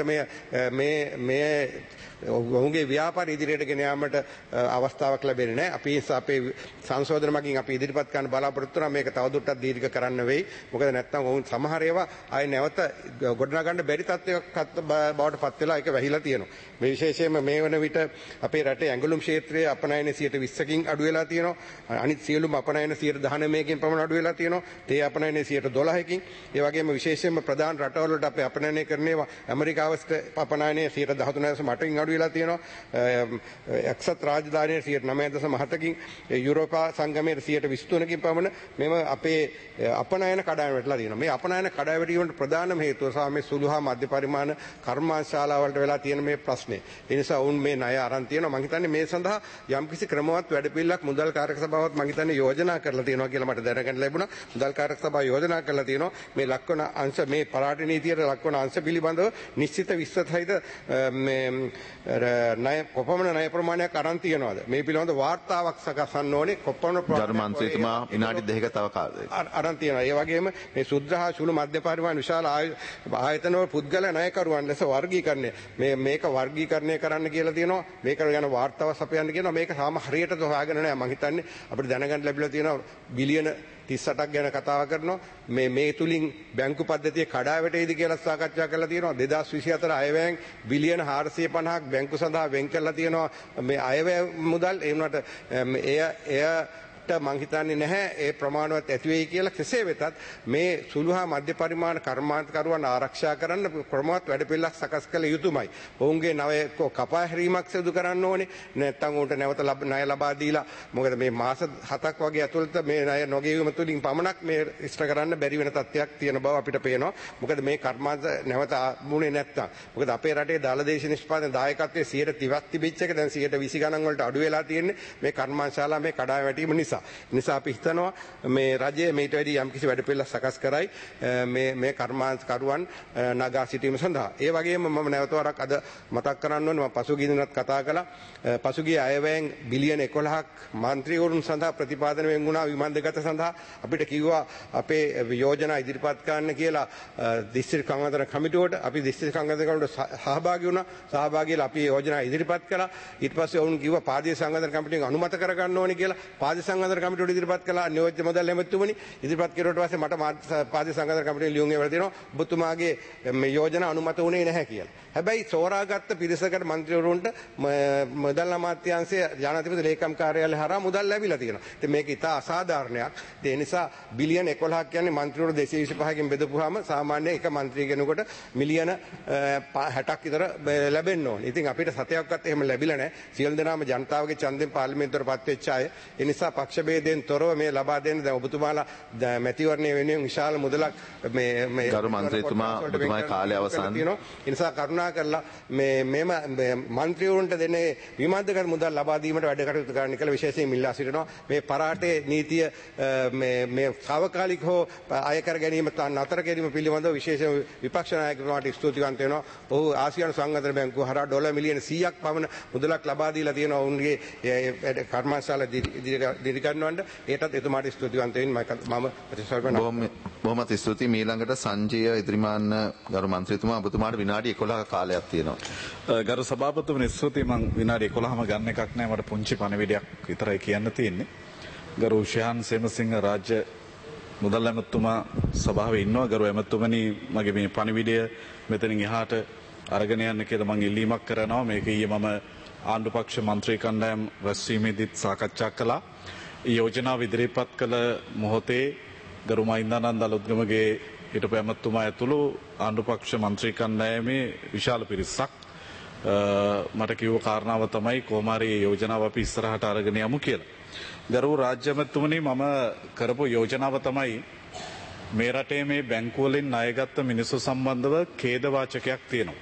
Speaker 6: මේ ඔවුන්ගේ ව්‍යාපාර ඉදිරියට ගෙන යාමට අවස්ථාවක් ලැබෙන්නේ නැහැ. අපි අපේ සංශෝධන මගින් අපි ඉදිරිපත් කරන්න බලාපොරොත්තු වෙනවා මේක තවදුරටත් දීර්ඝ කරන්න වෙයි. මොකද නැත්නම් ඔවුන් සමහර ඒවා ආයේ නැවත ගොඩනගන්න බැරි තත්ත්වයක් බවට පත් වෙලා ඒක වැහිලා තියෙනවා. මේ විශේෂයෙන්ම මේ වන විට අපේ රටේ ඇඟලුම් ක්ෂේත්‍රයේ අපනයන 20%කින් අඩු වෙලා තියෙනවා. අනිත් සියලුම අපනයන 19%කින් පමණ අඩු වෙලා තියෙනවා. තේ අපනයන 12%කින්. ඒ වගේම විශේෂයෙන්ම ප්‍රධාන රටවලට අපි අපනයනය කරන්නේ ඇමරිකාවට අපනයන 13.8කින් අඩු වෙලා තියෙනවා. එක්සත් රාජධානියේ 9.7කින් යුරෝපා සංගමයේ 23%කින් පමණ මෙම අපේ අපනයන කඩාවැටලා වැටලා තියෙනවා. මේ අපනයන කඩාවැටීමට ප්‍රධානම හේතුව සහ මේ සුළු හා මධ්‍ය පරිමාණ කර්මාන්තශාලාවලට වෙලා තියෙන මේ ප්‍රශ්නේ. ඒ නිසා වුන් මේ ණය අරන් තියෙනවා. මම හිතන්නේ මේ සඳහා යම්කිසි ක්‍රමවත් වැඩපිළිවෙලක් මුදල් කාර්යක සභාවත් මම හිතන්නේ යෝජනා කරලා තියෙනවා කියලා මට දැනගන්න ලැබුණා. මුදල් කාර්යක සභාව යෝජනා කරලා තියෙනවා මේ ලක්වන අංශ මේ පරාට නීතියට ලක්වන අංශ පිළිබඳව නිශ්චිත විස්තර මේ ණය කොපමණ ණය ප්‍රමාණයක් අරන් තියනවාද මේ පිළිබඳව වාර්තාවක් සකසන්න ඕනේ. කොපමණ
Speaker 4: ධර්මන්ත්‍රීතුමා විනාඩි 2ක තව කාලයක
Speaker 6: අරන් තියනවා. ඒ වගේම මේ සුද්ධ හා සුළු මධ්‍ය පරිමාණ පරිමාණ විශාල ආයතනවල පුද්ගල ණයකරුවන් ලෙස වර්ගීකරණය මේක වර්ගීකරණය කරන්න කියලා තියෙනවා. මේක ගැන වාර්තාවක් අපයන්න කියනවා. මේක සාම හරියට හොයාගෙන නැහැ. මම හිතන්නේ අපිට දැනගන්න ලැබිලා තියෙනවා බිලියන 38ක් ගැන කතාව කරනවා. මේ තුලින් බැංකු පද්ධතිය කඩා වැටෙයිද කියලා සාකච්ඡා කරලා තියෙනවා. 2024 අයවැයෙන් බිලියන 450ක් බැංකු සඳහා වෙන් කරලා තියෙනවා. මේ අයවැය මුදල් ඒ වුණාට මං හිතන්නේ නැහැ ඒ ප්‍රමාණවත් ඇති වෙයි කියලා. කෙසේ වෙතත් මේ සුළු හා මධ්‍ය පරිමාණ කර්මාන්තකරුවන් ආරක්ෂා කරන්න ක්‍රමවත් වැඩපිළිවෙලක් සකස් කළ යුතුමයි. ඔවුන්ගේ නව කපා හැරීමක් සිදු කරන්න ඕනේ. නැත්නම් උන්ට නැවත ණය ලබා දීලා මොකද මේ මාස 7ක් වගේ ඇතුළත මේ ණය නොගෙවීම තුලින් පමණක් මේ ඉෂ්ට කරන්න බැරි වෙන තත්ත්වයක් තියෙන බව අපිට පේනවා. මොකද මේ කර්මාන්ත නැවත ආමුනේ නැත්තම්. මොකද අපේ රටේ දාලදේශ නිෂ්පාදන දායකත්වයේ 130ක් තිබිච්ච එක දැන් 120 ගණන් වලට අඩු වෙලා තියෙන්නේ මේ කර්මාන්තශාලා මේ කඩා වැටීම නිසා. නිසා අපි හිතනවා මේ රජය මේට වැඩි යම්කිසි වැඩපිළිවෙලක් සකස් කරයි මේ කර්මාන්තකරුවන් නගා සිටීම සඳහා. ඒ වගේම මම නැවත වරක් අද මතක් කරන්න ඕනේ මම පසුගිය දිනත් කතා කළා. පසුගිය අයවැයෙන් බිලියන 11ක් මන්ත්‍රීවරුන් සඳහා ප්‍රතිපාදන වෙන් වුණා විමන් දෙගත සඳහා. අපිට කිව්වා අපේ යෝජනා ඉදිරිපත් කරන්න කියලා දිස්ත්‍රික් සංවර්ධන කමිටුවට. අපි දිස්ත්‍රික් සංවර්ධන කමිටුවට සහභාගී වුණා. සහභාගී වෙලා අපි යෝජනා ඉදිරිපත් කළා. ඊට පස්සේ වුන් කිව්වා පාදීය සංවර්ධන කමිටුවෙන් අනුමත කරගන්න ඕනේ කියලා. පාදීය සංවර්ධන කමිටුවට ඉදිරිපත් කළා. නියෝජ්‍ය මුදල් ඇමතුමනි ඉදිරිපත් කෙරුවට පස්සේ මට පාදීය සංවර්ධන කමිටුවෙන් ලියුම් එවලා දෙනවා ඔබතුමාගේ මේ යෝජනා අනුමත වුණේ නැහැ කියලා. හැබැයි සෝරාගත්ත පිරිසකට මන්ත්‍රීවරුන්ට මුදල් අමාත්‍යාංශය ජනාධිපති ලේකම් කාර්යාලය හරහා මුදල් ලැබිලා තියෙනවා. ඉතින් මේක ඉතා අසාධාරණයක්. ඒ නිසා බිලියන 11ක් කියන්නේ මන්ත්‍රීවරු 225කින් බෙදපුවාම සාමාන්‍ය එක මන්ත්‍රී කෙනෙකුට මිලියන 60ක් විතර ලැබෙන්න ඕනේ. ඉතින් අපිට සතයක්වත් එහෙම ලැබිලා නැහැ. සියලු දෙනාම ජනතාවගේ ඡන්දෙන් පාර්ලිමේන්තුවට පත් වෙච්ච අය. ඒ නිසා පක්ෂ ભેදයෙන් තොරව මේ ලබා දෙන්න දැන් ඔබතුමාලා මැතිවරණය වෙනුවෙන් විශාල මුදලක් මේ
Speaker 4: ගරු මන්ත්‍රීතුමා ඔබතුමාගේ කාලය අවසන්.
Speaker 6: ඒ නිසා කරුණා කරලා මේම මන්ත්‍රීවරුන්ට දෙන්නේ විමර්ශක මුදල් ලබා දීමට වැඩ කටයුතු කරන්න කියලා විශේෂයෙන් ඉල්ලා සිටිනවා. මේ පරාටේ නීතිය මේ తాවකාලික හෝ අය කර ගැනීම නතර කිරීම පිළිබඳව විශේෂ විපක්ෂ නායකතුමාට ස්තුතිවන්ත වෙනවා. ඔහු ආසියානු සංවර්ධන බැංකුව හරහා ඩොලර් මිලියන 100ක් පමණ මුදලක් ලබා දීලා තියෙනවා ඔවුන්ගේ කර්මාන්තශාලා දිරි ගන්නවන්න. ඒටත් එතුමාට ස්තුතිවන්ත වෙන්න මම ප්‍රතිසාර කරනවා.
Speaker 4: බොහොමත් ස්තුතියි. ඊළඟට සංජය ඉදිරිමාන්න ගරු මන්ත්‍රීතුමා ඔබතුමාට විනාඩි 11ක කාලයක් තියෙනවා.
Speaker 7: ගරු සභාපතිතුමනි ස්තුතියි. මම විනාඩි 11ම ගන්න එකක් නෑ. මට පුංචි පණිවිඩයක් විතරයි කියන්න තියෙන්නේ. ගරු ශාන් සේමසිංහ රාජ්‍ය මුදල් ඇමතුමා සභාවේ ඉන්නවා. ගරු ඇමතුමනි මගේ මේ පණිවිඩය මෙතනින් එහාට අරගෙන යන්න කියලා මම ඉල්ලීමක් කරනවා. මේක ඊයේ මම ආණ්ඩුපක්ෂ මන්ත්‍රී කණ්ඩායම් රැස්වීමේදීත් සාකච්ඡා කළා. යෝජනාව ඉදිරිපත් කළ මොහොතේ ගරු මහින්දානන්ද අලුත්ගමගේ හිටපු ඇමතුමා ඇතුළු ආණ්ඩුපක්ෂ මන්ත්‍රී කණ්ඩායමේ විශාල පිරිසක් මට කිව්ව කාරණාව තමයි කොහොම හරි යෝජනාව අපි ඉස්සරහට අරගෙන යමු කියලා. ගරු රාජ්‍ය ඇමතුමනි මම කරපු යෝජනාව තමයි මේ රටේ මේ බැංකු වලින් ණයගත්ත මිනිස්සු සම්බන්ධව ඛේදවාචකයක් තියෙනවා.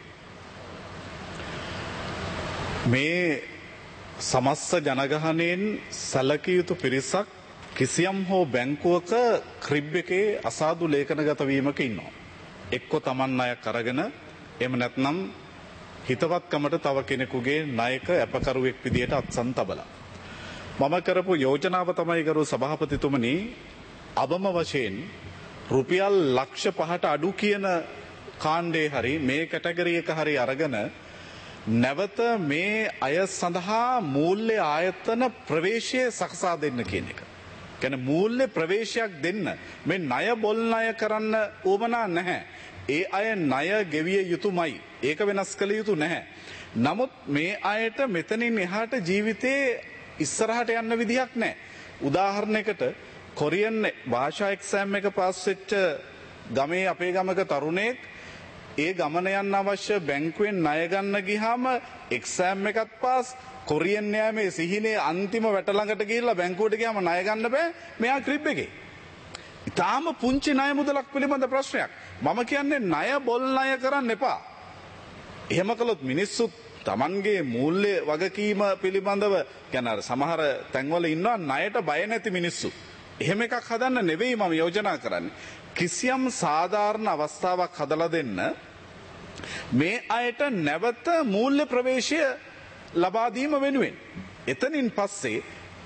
Speaker 7: මේ සමස්ත ජනගහනයෙන් සැලකිය යුතු පිරිසක් කිසියම් හෝ බැංකුවක ක්‍රිබ් එකේ අසාදු ලේඛනගත වීමක ඉන්නවා. එක්ක Taman ණයක් අරගෙන එහෙම නැත්නම් හිතවත්කමට තව කෙනෙකුගේ ණයක අපකරුවෙක් විදියට අත්සන් තබලා. මම කරපු යෝජනාව තමයි ගරු සභාපතිතුමනි අවම වශයෙන් රුපියල් ලක්ෂ 5ට අඩු කියන කාණ්ඩේ හරි මේ කැටගරි එක හරි අරගෙන නැවත මේ අය සඳහා මූල්‍ය ආයතන ප්‍රවේශය සකසා දෙන්න කියන එක. කියන්නේ මූල්‍ය ප්‍රවේශයක් දෙන්න. මේ ණය බොල් ණය කරන්න උවමනා නැහැ. ඒ අය ණය ගෙවිය යුතුමයි. ඒක වෙනස් කළ යුතු නැහැ. නමුත් මේ අයට මෙතනින් එහාට ජීවිතේ ඉස්සරහට යන්න විදිහක් නැහැ. උදාහරණයකට කොරියන් භාෂා එක්සෑම් එක පාස් වෙච්ච ගමේ අපේ ගමක තරුණයෙක් ඒ ගමන යන්න අවශ්‍ය බැංකුවෙන් ණය ගන්න ගියාම එක්සෑම් එකත් පාස් කොරියන් න්යාමේ සිහිනේ අන්තිම වැට ළඟට ගිහිල්ලා බැංකුවට ගියාම ණය ගන්න බෑ මෙයා ක්‍රිබ් එකේ. ඊටාම පුංචි ණය මුදලක් පිළිබඳ ප්‍රශ්නයක්. මම කියන්නේ ණය බොල් ණය කරන්න එපා. එහෙම කළොත් මිනිස්සු Tamanගේ මූල්‍ය වගකීම පිළිබඳව කියන්නේ අර සමහර තැන්වල ඉන්නවා ණයට බය නැති මිනිස්සු. එහෙම එකක් හදන්න නෙවෙයි මම යෝජනා කරන්නේ. කිසියම් සාධාරණ අවස්ථාවක් හදලා දෙන්න මේ අයට නැවත මූල්‍ය ප්‍රවේශය ලබා දීම වෙනුවෙන්. එතනින් පස්සේ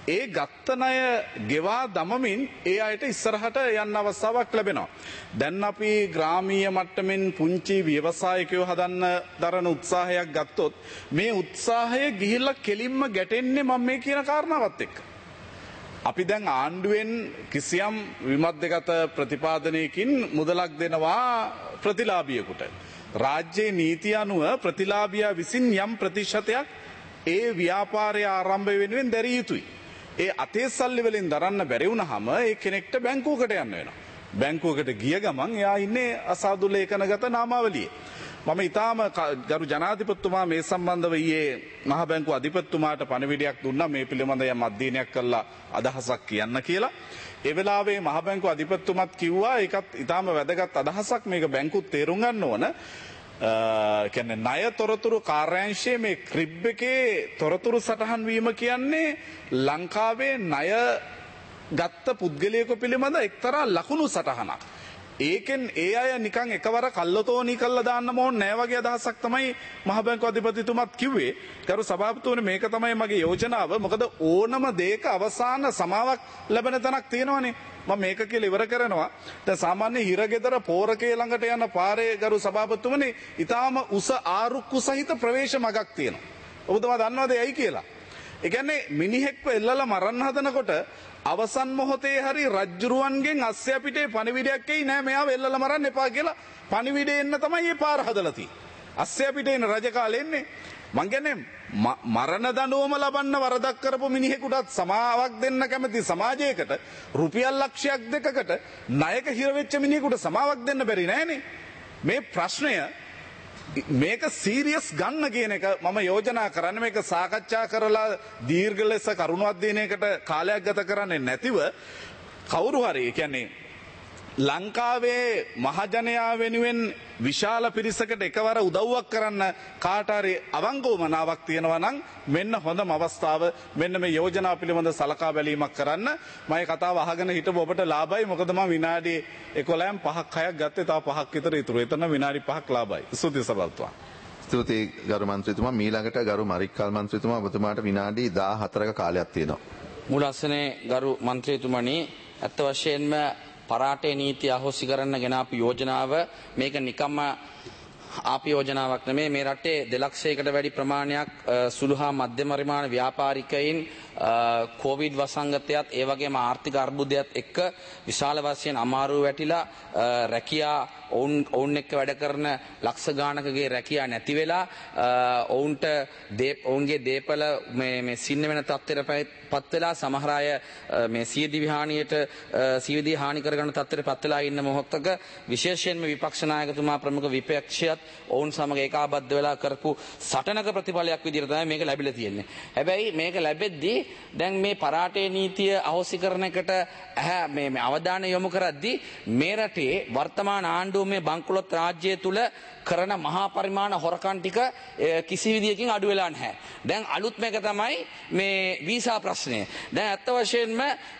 Speaker 7: ඒ ගත්ත ණය ගෙවා දමමින් ඒ අයට ඉස්සරහට යන්න අවස්ථාවක් ලැබෙනවා. දැන් අපි ග්‍රාමීය මට්ටමින් පුංචි ව්‍යවසායකයෝ හදන්න දරන උත්සාහයක් ගත්තොත් මේ උත්සාහය ගිහිල්ලා කෙලින්ම ගැටෙන්නේ මම මේ කියන කාරණාවත් එක්ක. අපි දැන් ආණ්ඩුවෙන් කිසියම් විමධ්‍යගත ප්‍රතිපාදනයකින් මුදලක් දෙනවා ප්‍රතිලාභියෙකුට. රාජ්‍යයේ නීතිය අනුව ප්‍රතිලාභියා විසින් යම් ප්‍රතිශතයක් ඒ ව්‍යාපාරය ආරම්භ වෙනුවෙන් දැරිය යුතුයි. ඒ අතේ සල්ලි වලින් දරන්න බැරි වුණාම ඒ කෙනෙක්ට බැංකුවකට යන්න වෙනවා. බැංකුවකට ගිය ගමන් එයා ඉන්නේ අසාදු ලේඛනගත නාමාවලියේ. මම ඊටාම ගරු ජනාධිපතිතුමා මේ සම්බන්ධව ඊයේ මහ බැංකුව අධිපතිතුමාට පණිවිඩයක් දුන්නා මේ පිළිබඳ යම් අධ්‍යයනයක් කරලා අදහසක් කියන්න කියලා. ඒ වෙලාවේ මහ බැංකුව අධිපතිතුමත් කිව්වා ඒකත් ඊටාම වැදගත් අදහසක් මේක බැංකුව තේරුම් ගන්න ඕන. කියන්නේ ණය තොරතුරු කාර්යාංශයේ මේ ක්‍රිබ් එකේ තොරතුරු සටහන් වීම කියන්නේ ලංකාවේ ණය ගත්ත පුද්ගලයෙකු පිළිබඳ එක්තරා ලකුණු සටහනක්. ඒකෙන් ඒ අය නිකන් එකවර කල්ලතෝනි කළා දාන්න ඕනේ නෑ වගේ අදහසක් තමයි මහ බැංකුව අධිපතිතුමත් කිව්වේ. ගරු සභාපතිතුමනි මේක තමයි මගේ යෝජනාව. මොකද ඕනම දෙයක අවසාන සමාවක් ලැබෙන තැනක් තියෙනවනේ. මම මේක කියලා ඉවර කරනවා. දැන් සාමාන්‍ය හිරගෙදර පෝරකේ ළඟට යන පාරේ ගරු සභාපතිතුමනි ඊටාම උස ආරුක්කු සහිත ප්‍රවේශ මගක් තියෙනවා. ඔබතුමා දන්නවද ඇයි කියලා? ඒ කියන්නේ මිනිහෙක්ව එල්ලලා මරන්න හදනකොට අවසන් මොහොතේ හරි රජ්ජුරුවන්ගෙන් අස්සය පිටේ පණිවිඩයක් එයි නෑ මෙයාව එල්ලලා මරන්න එපා කියලා පණිවිඩේ එන්න තමයි මේ පාර හදලා තියෙන්නේ. අස්සය පිටේ ඉන්න රජ කාලේ එන්නේ. මං කියන්නේ මරණ දඬුවම ලබන්න වරදක් කරපු මිනිහෙකුටත් සමාවක් දෙන්න කැමති සමාජයකට රුපියල් ලක්ෂයක් දෙකකට ණයක හිර වෙච්ච මිනිහෙකුට සමාවක් දෙන්න බැරි නෑනේ. මේ ප්‍රශ්නය මේක සීරියස් ගන්න කියන එක මම යෝජනා කරන්නේ. මේක සාකච්ඡා කරලා දීර්ඝ ලෙස කරුණු අධ්‍යයනයකට කාලයක් ගත කරන්නේ නැතිව කවුරු හරි කියන්නේ ලංකාවේ මහජනයා වෙනුවෙන් විශාල පිරිසකට එකවර උදව්වක් කරන්න කාට හරි අවංගවමනාවක් තියෙනවා නම් මෙන්න හොඳම අවස්ථාව. මෙන්න මේ යෝජනා පිළිබඳ සලකා බැලීමක් කරන්න. මම කතාව අහගෙන හිටපු ඔබට ලාභයි. මොකද මම විනාඩි 11න් 5ක් 6ක් ගත්තේ. තව 5ක් විතර ඉතුරු. එතන විනාඩි 5ක් ලාභයි. ස්තුතියි සභාපතිතුමා.
Speaker 4: ස්තුතියි ගරු මන්ත්‍රීතුමා. මීළඟට ගරු මරික්කල් මන්ත්‍රීතුමා ඔබතුමාට විනාඩි 14ක කාලයක් තියෙනවා.
Speaker 8: මුලස්සනේ ගරු මන්ත්‍රීතුමනි අත්ත වශයෙන්ම පරාටේ නීතිය අහෝසි කරන්න ගෙන අප යෝජනාව මේක නිකම්ම ආප යෝජනාවක් නෙමේ. මේ රටේ 2,00,000කට වැඩි ප්‍රමාණයක් සුළු හා මධ්‍යම පරිමාණ ව්‍යාපාරිකයින් කොවිඩ් වසංගතයත් ඒ වගේම ආර්ථික අර්බුදයත් එක්ක විශාල වශයෙන් අමාරුව වැටිලා රැකියා ඔවුන් එක්ක වැඩ කරන ලක්ෂ ගානකගේ රැකියා නැති වෙලා ඔවුන්ට ඔවුන්ගේ දේපල මේ සින්න වෙන තත්ත්වයට පත් වෙලා සමහර අය මේ සියදිවි හානි කරගන්න තත්ත්වයට පත් වෙලා ඉන්න මොහොතක විශේෂයෙන්ම විපක්ෂ නායකතුමා ප්‍රමුඛ විපක්ෂයත් ඔවුන් සමග ඒකාබද්ධ වෙලා කරපු සටනක ප්‍රතිඵලයක් විදිහට තමයි මේක ලැබිලා තියෙන්නේ. හැබැයි මේක ලැබෙද්දී දැන් මේ පරාටේ නීතිය අහෝසි කරන එකට මේ අවධානය යොමු කරද්දී මේ රටේ වර්තමාන ආණ්ඩුව මේ බංකොලොත් රාජ්‍යය තුල කරන මහා පරිමාණ හොරකම් ටික කිසි විදියකින් අඩු වෙලා නැහැ. දැන් අලුත් මේක තමයි මේ වීසා ප්‍රශ්නය. දැන් අත්ත වශයෙන්ම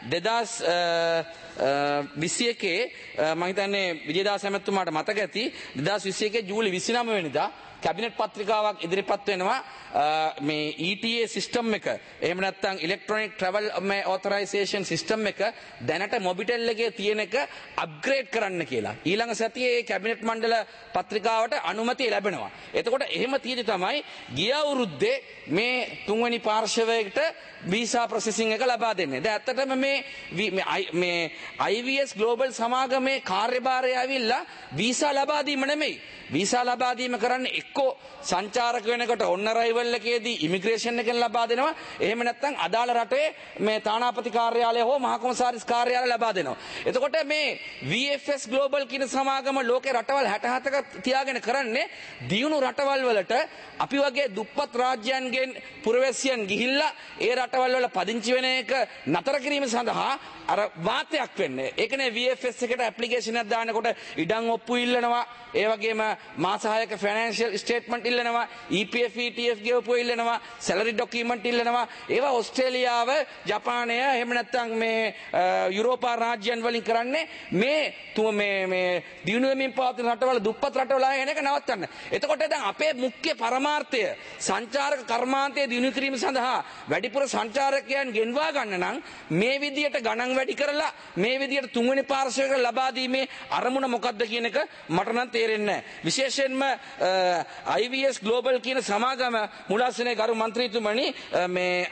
Speaker 8: 2021 මම හිතන්නේ විජේදාස මහත්මයාට මතක ඇති 2021 ජූලි 29 වෙනිදා කැබිනට් පත්‍රිකාවක් ඉදිරිපත් වෙනවා මේ ETA සිස්ටම් එක එහෙම නැත්නම් ඉලෙක්ට්‍රොනික ට්‍රැවල් මේ ඔතොරයිසේෂන් සිස්ටම් එක දැනට මොබිටෙල් එකේ තියෙන එක අප්ග්‍රේඩ් කරන්න කියලා. ඊළඟ සතියේ කැබිනට් මණ්ඩල පත්‍රිකාවට අනුමැතිය ලැබෙනවා. එතකොට එහෙම තියෙදි තමයි ගිය අවුරුද්දේ මේ තුන්වෙනි පාර්ශවයකට වීසා ප්‍රොසෙසිං එක ලබා දෙන්නේ. දැන් ඇත්තටම මේ IVS ග්ලෝබල් සමාගමේ කාර්යභාරය ඇවිල්ලා වීසා ලබා දීම නෙමෙයි. වීසා ලබා දීම කරන්නේ එක්කෝ සංචාරක වෙනකොට ඔන්න රයිවල් එකේදී ඉමිග්‍රේෂන් එකෙන් ලබා දෙනවා. එහෙම නැත්නම් අදාළ රටේ මේ තානාපති කාර්යාලය හෝ මහා කොමසාරිස් කාර්යාලය ලබා දෙනවා. එතකොට මේ VFS ග්ලෝබල් කියන සමාගම ලෝකේ රටවල් 67ක තියාගෙන කරන්නේ දියුණු රටවල් වලට අපි වගේ දුප්පත් රාජ්‍යයන්ගෙන් පුරවැසියන් ගිහිල්ලා ඒ රටවල් වල පදිංචි වෙන එක නතර කිරීම සඳහා අර වාතයක් වෙන්නේ. ඒකනේ VFS එකට ඇප්ලිකේෂන් එකක් දානකොට ඉඩම් ඔප්පු ඉල්ලනවා. ඒ වගේම මාස 6ක ෆයිනෑන්ෂියල් ස්ටේට්මන්ට් ඉල්ලනවා, EPF ETF ගෙවපුවා ඉල්ලනවා, සැලරි ඩොකියුමන්ට් ඉල්ලනවා. ඒවා ඕස්ට්‍රේලියාව, ජපානය එහෙම නැත්නම් මේ යුරෝපා රාජ්‍යයන් වලින් කරන්නේ මේ දියුණු වෙමින් පවතින රටවල දුප්පත් රටවල එන එක නවත්තන්න. එතකොට දැන් අපේ මුඛ්‍ය පරමාර්ථය සංචාරක කර්මාන්තය දියුණු කිරීම සඳහා වැඩිපුර සංචාරකයන් ගෙන්වා ගන්න නම් මේ විදියට ගණන් වැඩි කරලා මේ විදියට තුන්වෙනි පාර්ශ්වයකට ලබා දීමේ අරමුණ මොකක්ද කියන එක මට නම් තේරෙන්නේ නැහැ. විශේෂයෙන්ම IVS Global කියන සමාගම මුලාසනේ ගරු මන්ත්‍රීතුමනි මේ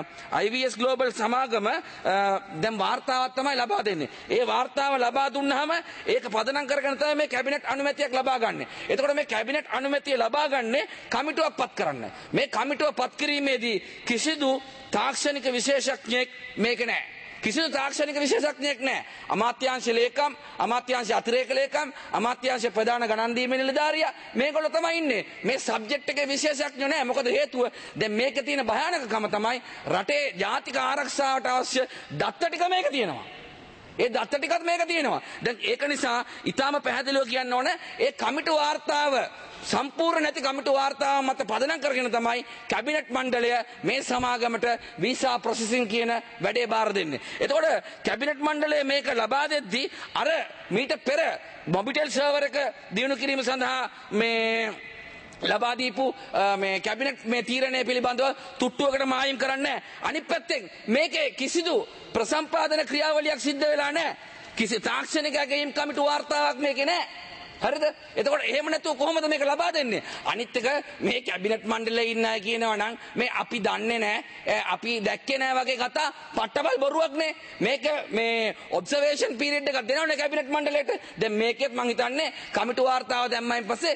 Speaker 8: IVS Global සමාගම දැන් වාර්තාවක් තමයි ලබා දෙන්නේ. ඒ වාර්තාව ලබා දුන්නාම ඒක පදනම් කරගෙන තමයි මේ කැබිනට් අනුමැතියක් ලබා ගන්න. එතකොට මේ කැබිනට් අනුමැතිය ලබා ගන්නේ කමිටුවක් පත් කරන්න. මේ කමිටුව පත් කිරීමේදී කිසිදු තාක්ෂණික විශේෂඥයෙක් මේක නැහැ. කිසිදු තාක්ෂණික විශේෂඥයෙක් නැහැ. අමාත්‍යාංශ ලේකම්, අමාත්‍යාංශ අතිරේක ලේකම්, අමාත්‍යාංශ ප්‍රධාන ගණන් දීමේ නිලධාරියා මේගොල්ලෝ තමයි ඉන්නේ. මේ සබ්ජෙක්ට් එකේ විශේෂඥයෝ නැහැ. මොකද හේතුව දැන් මේකේ තියෙන භයානකකම තමයි රටේ ජාතික ආරක්ෂාවට අවශ්‍ය දත්ත ටික මේක තියෙනවා. ඒ දත්ත ටිකත් මේක තියෙනවා. දැන් ඒක නිසා ඊටාම පැහැදිලිව කියන්න ඕන ඒ කමිටු වාර්තාව සම්පූර්ණ නැති කමිටු වාර්තාව මත පදනම් කරගෙන තමයි කැබිනට් මණ්ඩලය මේ සමාගමට වීසා ප්‍රොසෙසින් කියන වැඩේ බාර දෙන්නේ. එතකොට කැබිනට් මණ්ඩලය මේක ලබා දෙද්දී අර මීට පෙර මොබිටෙල් සර්වර් එක දියුණු කිරීම සඳහා මේ ලබා දීපු මේ කැබිනට් මේ තීරණය පිළිබඳව තුට්ටුවකට මායිම් කරන්නේ. අනිත් පැත්තෙන් මේකේ කිසිදු ප්‍රසම්පාදන ක්‍රියාවලියක් සිද්ධ වෙලා නැහැ. කිසි තාක්ෂණික ඇගයීම් කමිටු වාර්තාවක් මේකේ නැහැ. හරිද? එතකොට එහෙම නැතුව කොහොමද මේක ලබා දෙන්නේ? අනිත් එක මේ කැබිනට් මණ්ඩලයේ ඉන්න අය කියනවා නම් මේ අපි දන්නේ නැහැ, අපි දැක්කේ නැහැ වගේ කතා පට්ටබල් බොරුවක් නේ. මේක මේ ඔබ්සර්වේෂන් පීරියඩ් එකක් දෙනවනේ කැබිනට් මණ්ඩලයට. දැන් මේකෙත් මං හිතන්නේ කමිටු වාර්තාව දැම්මයින් පස්සේ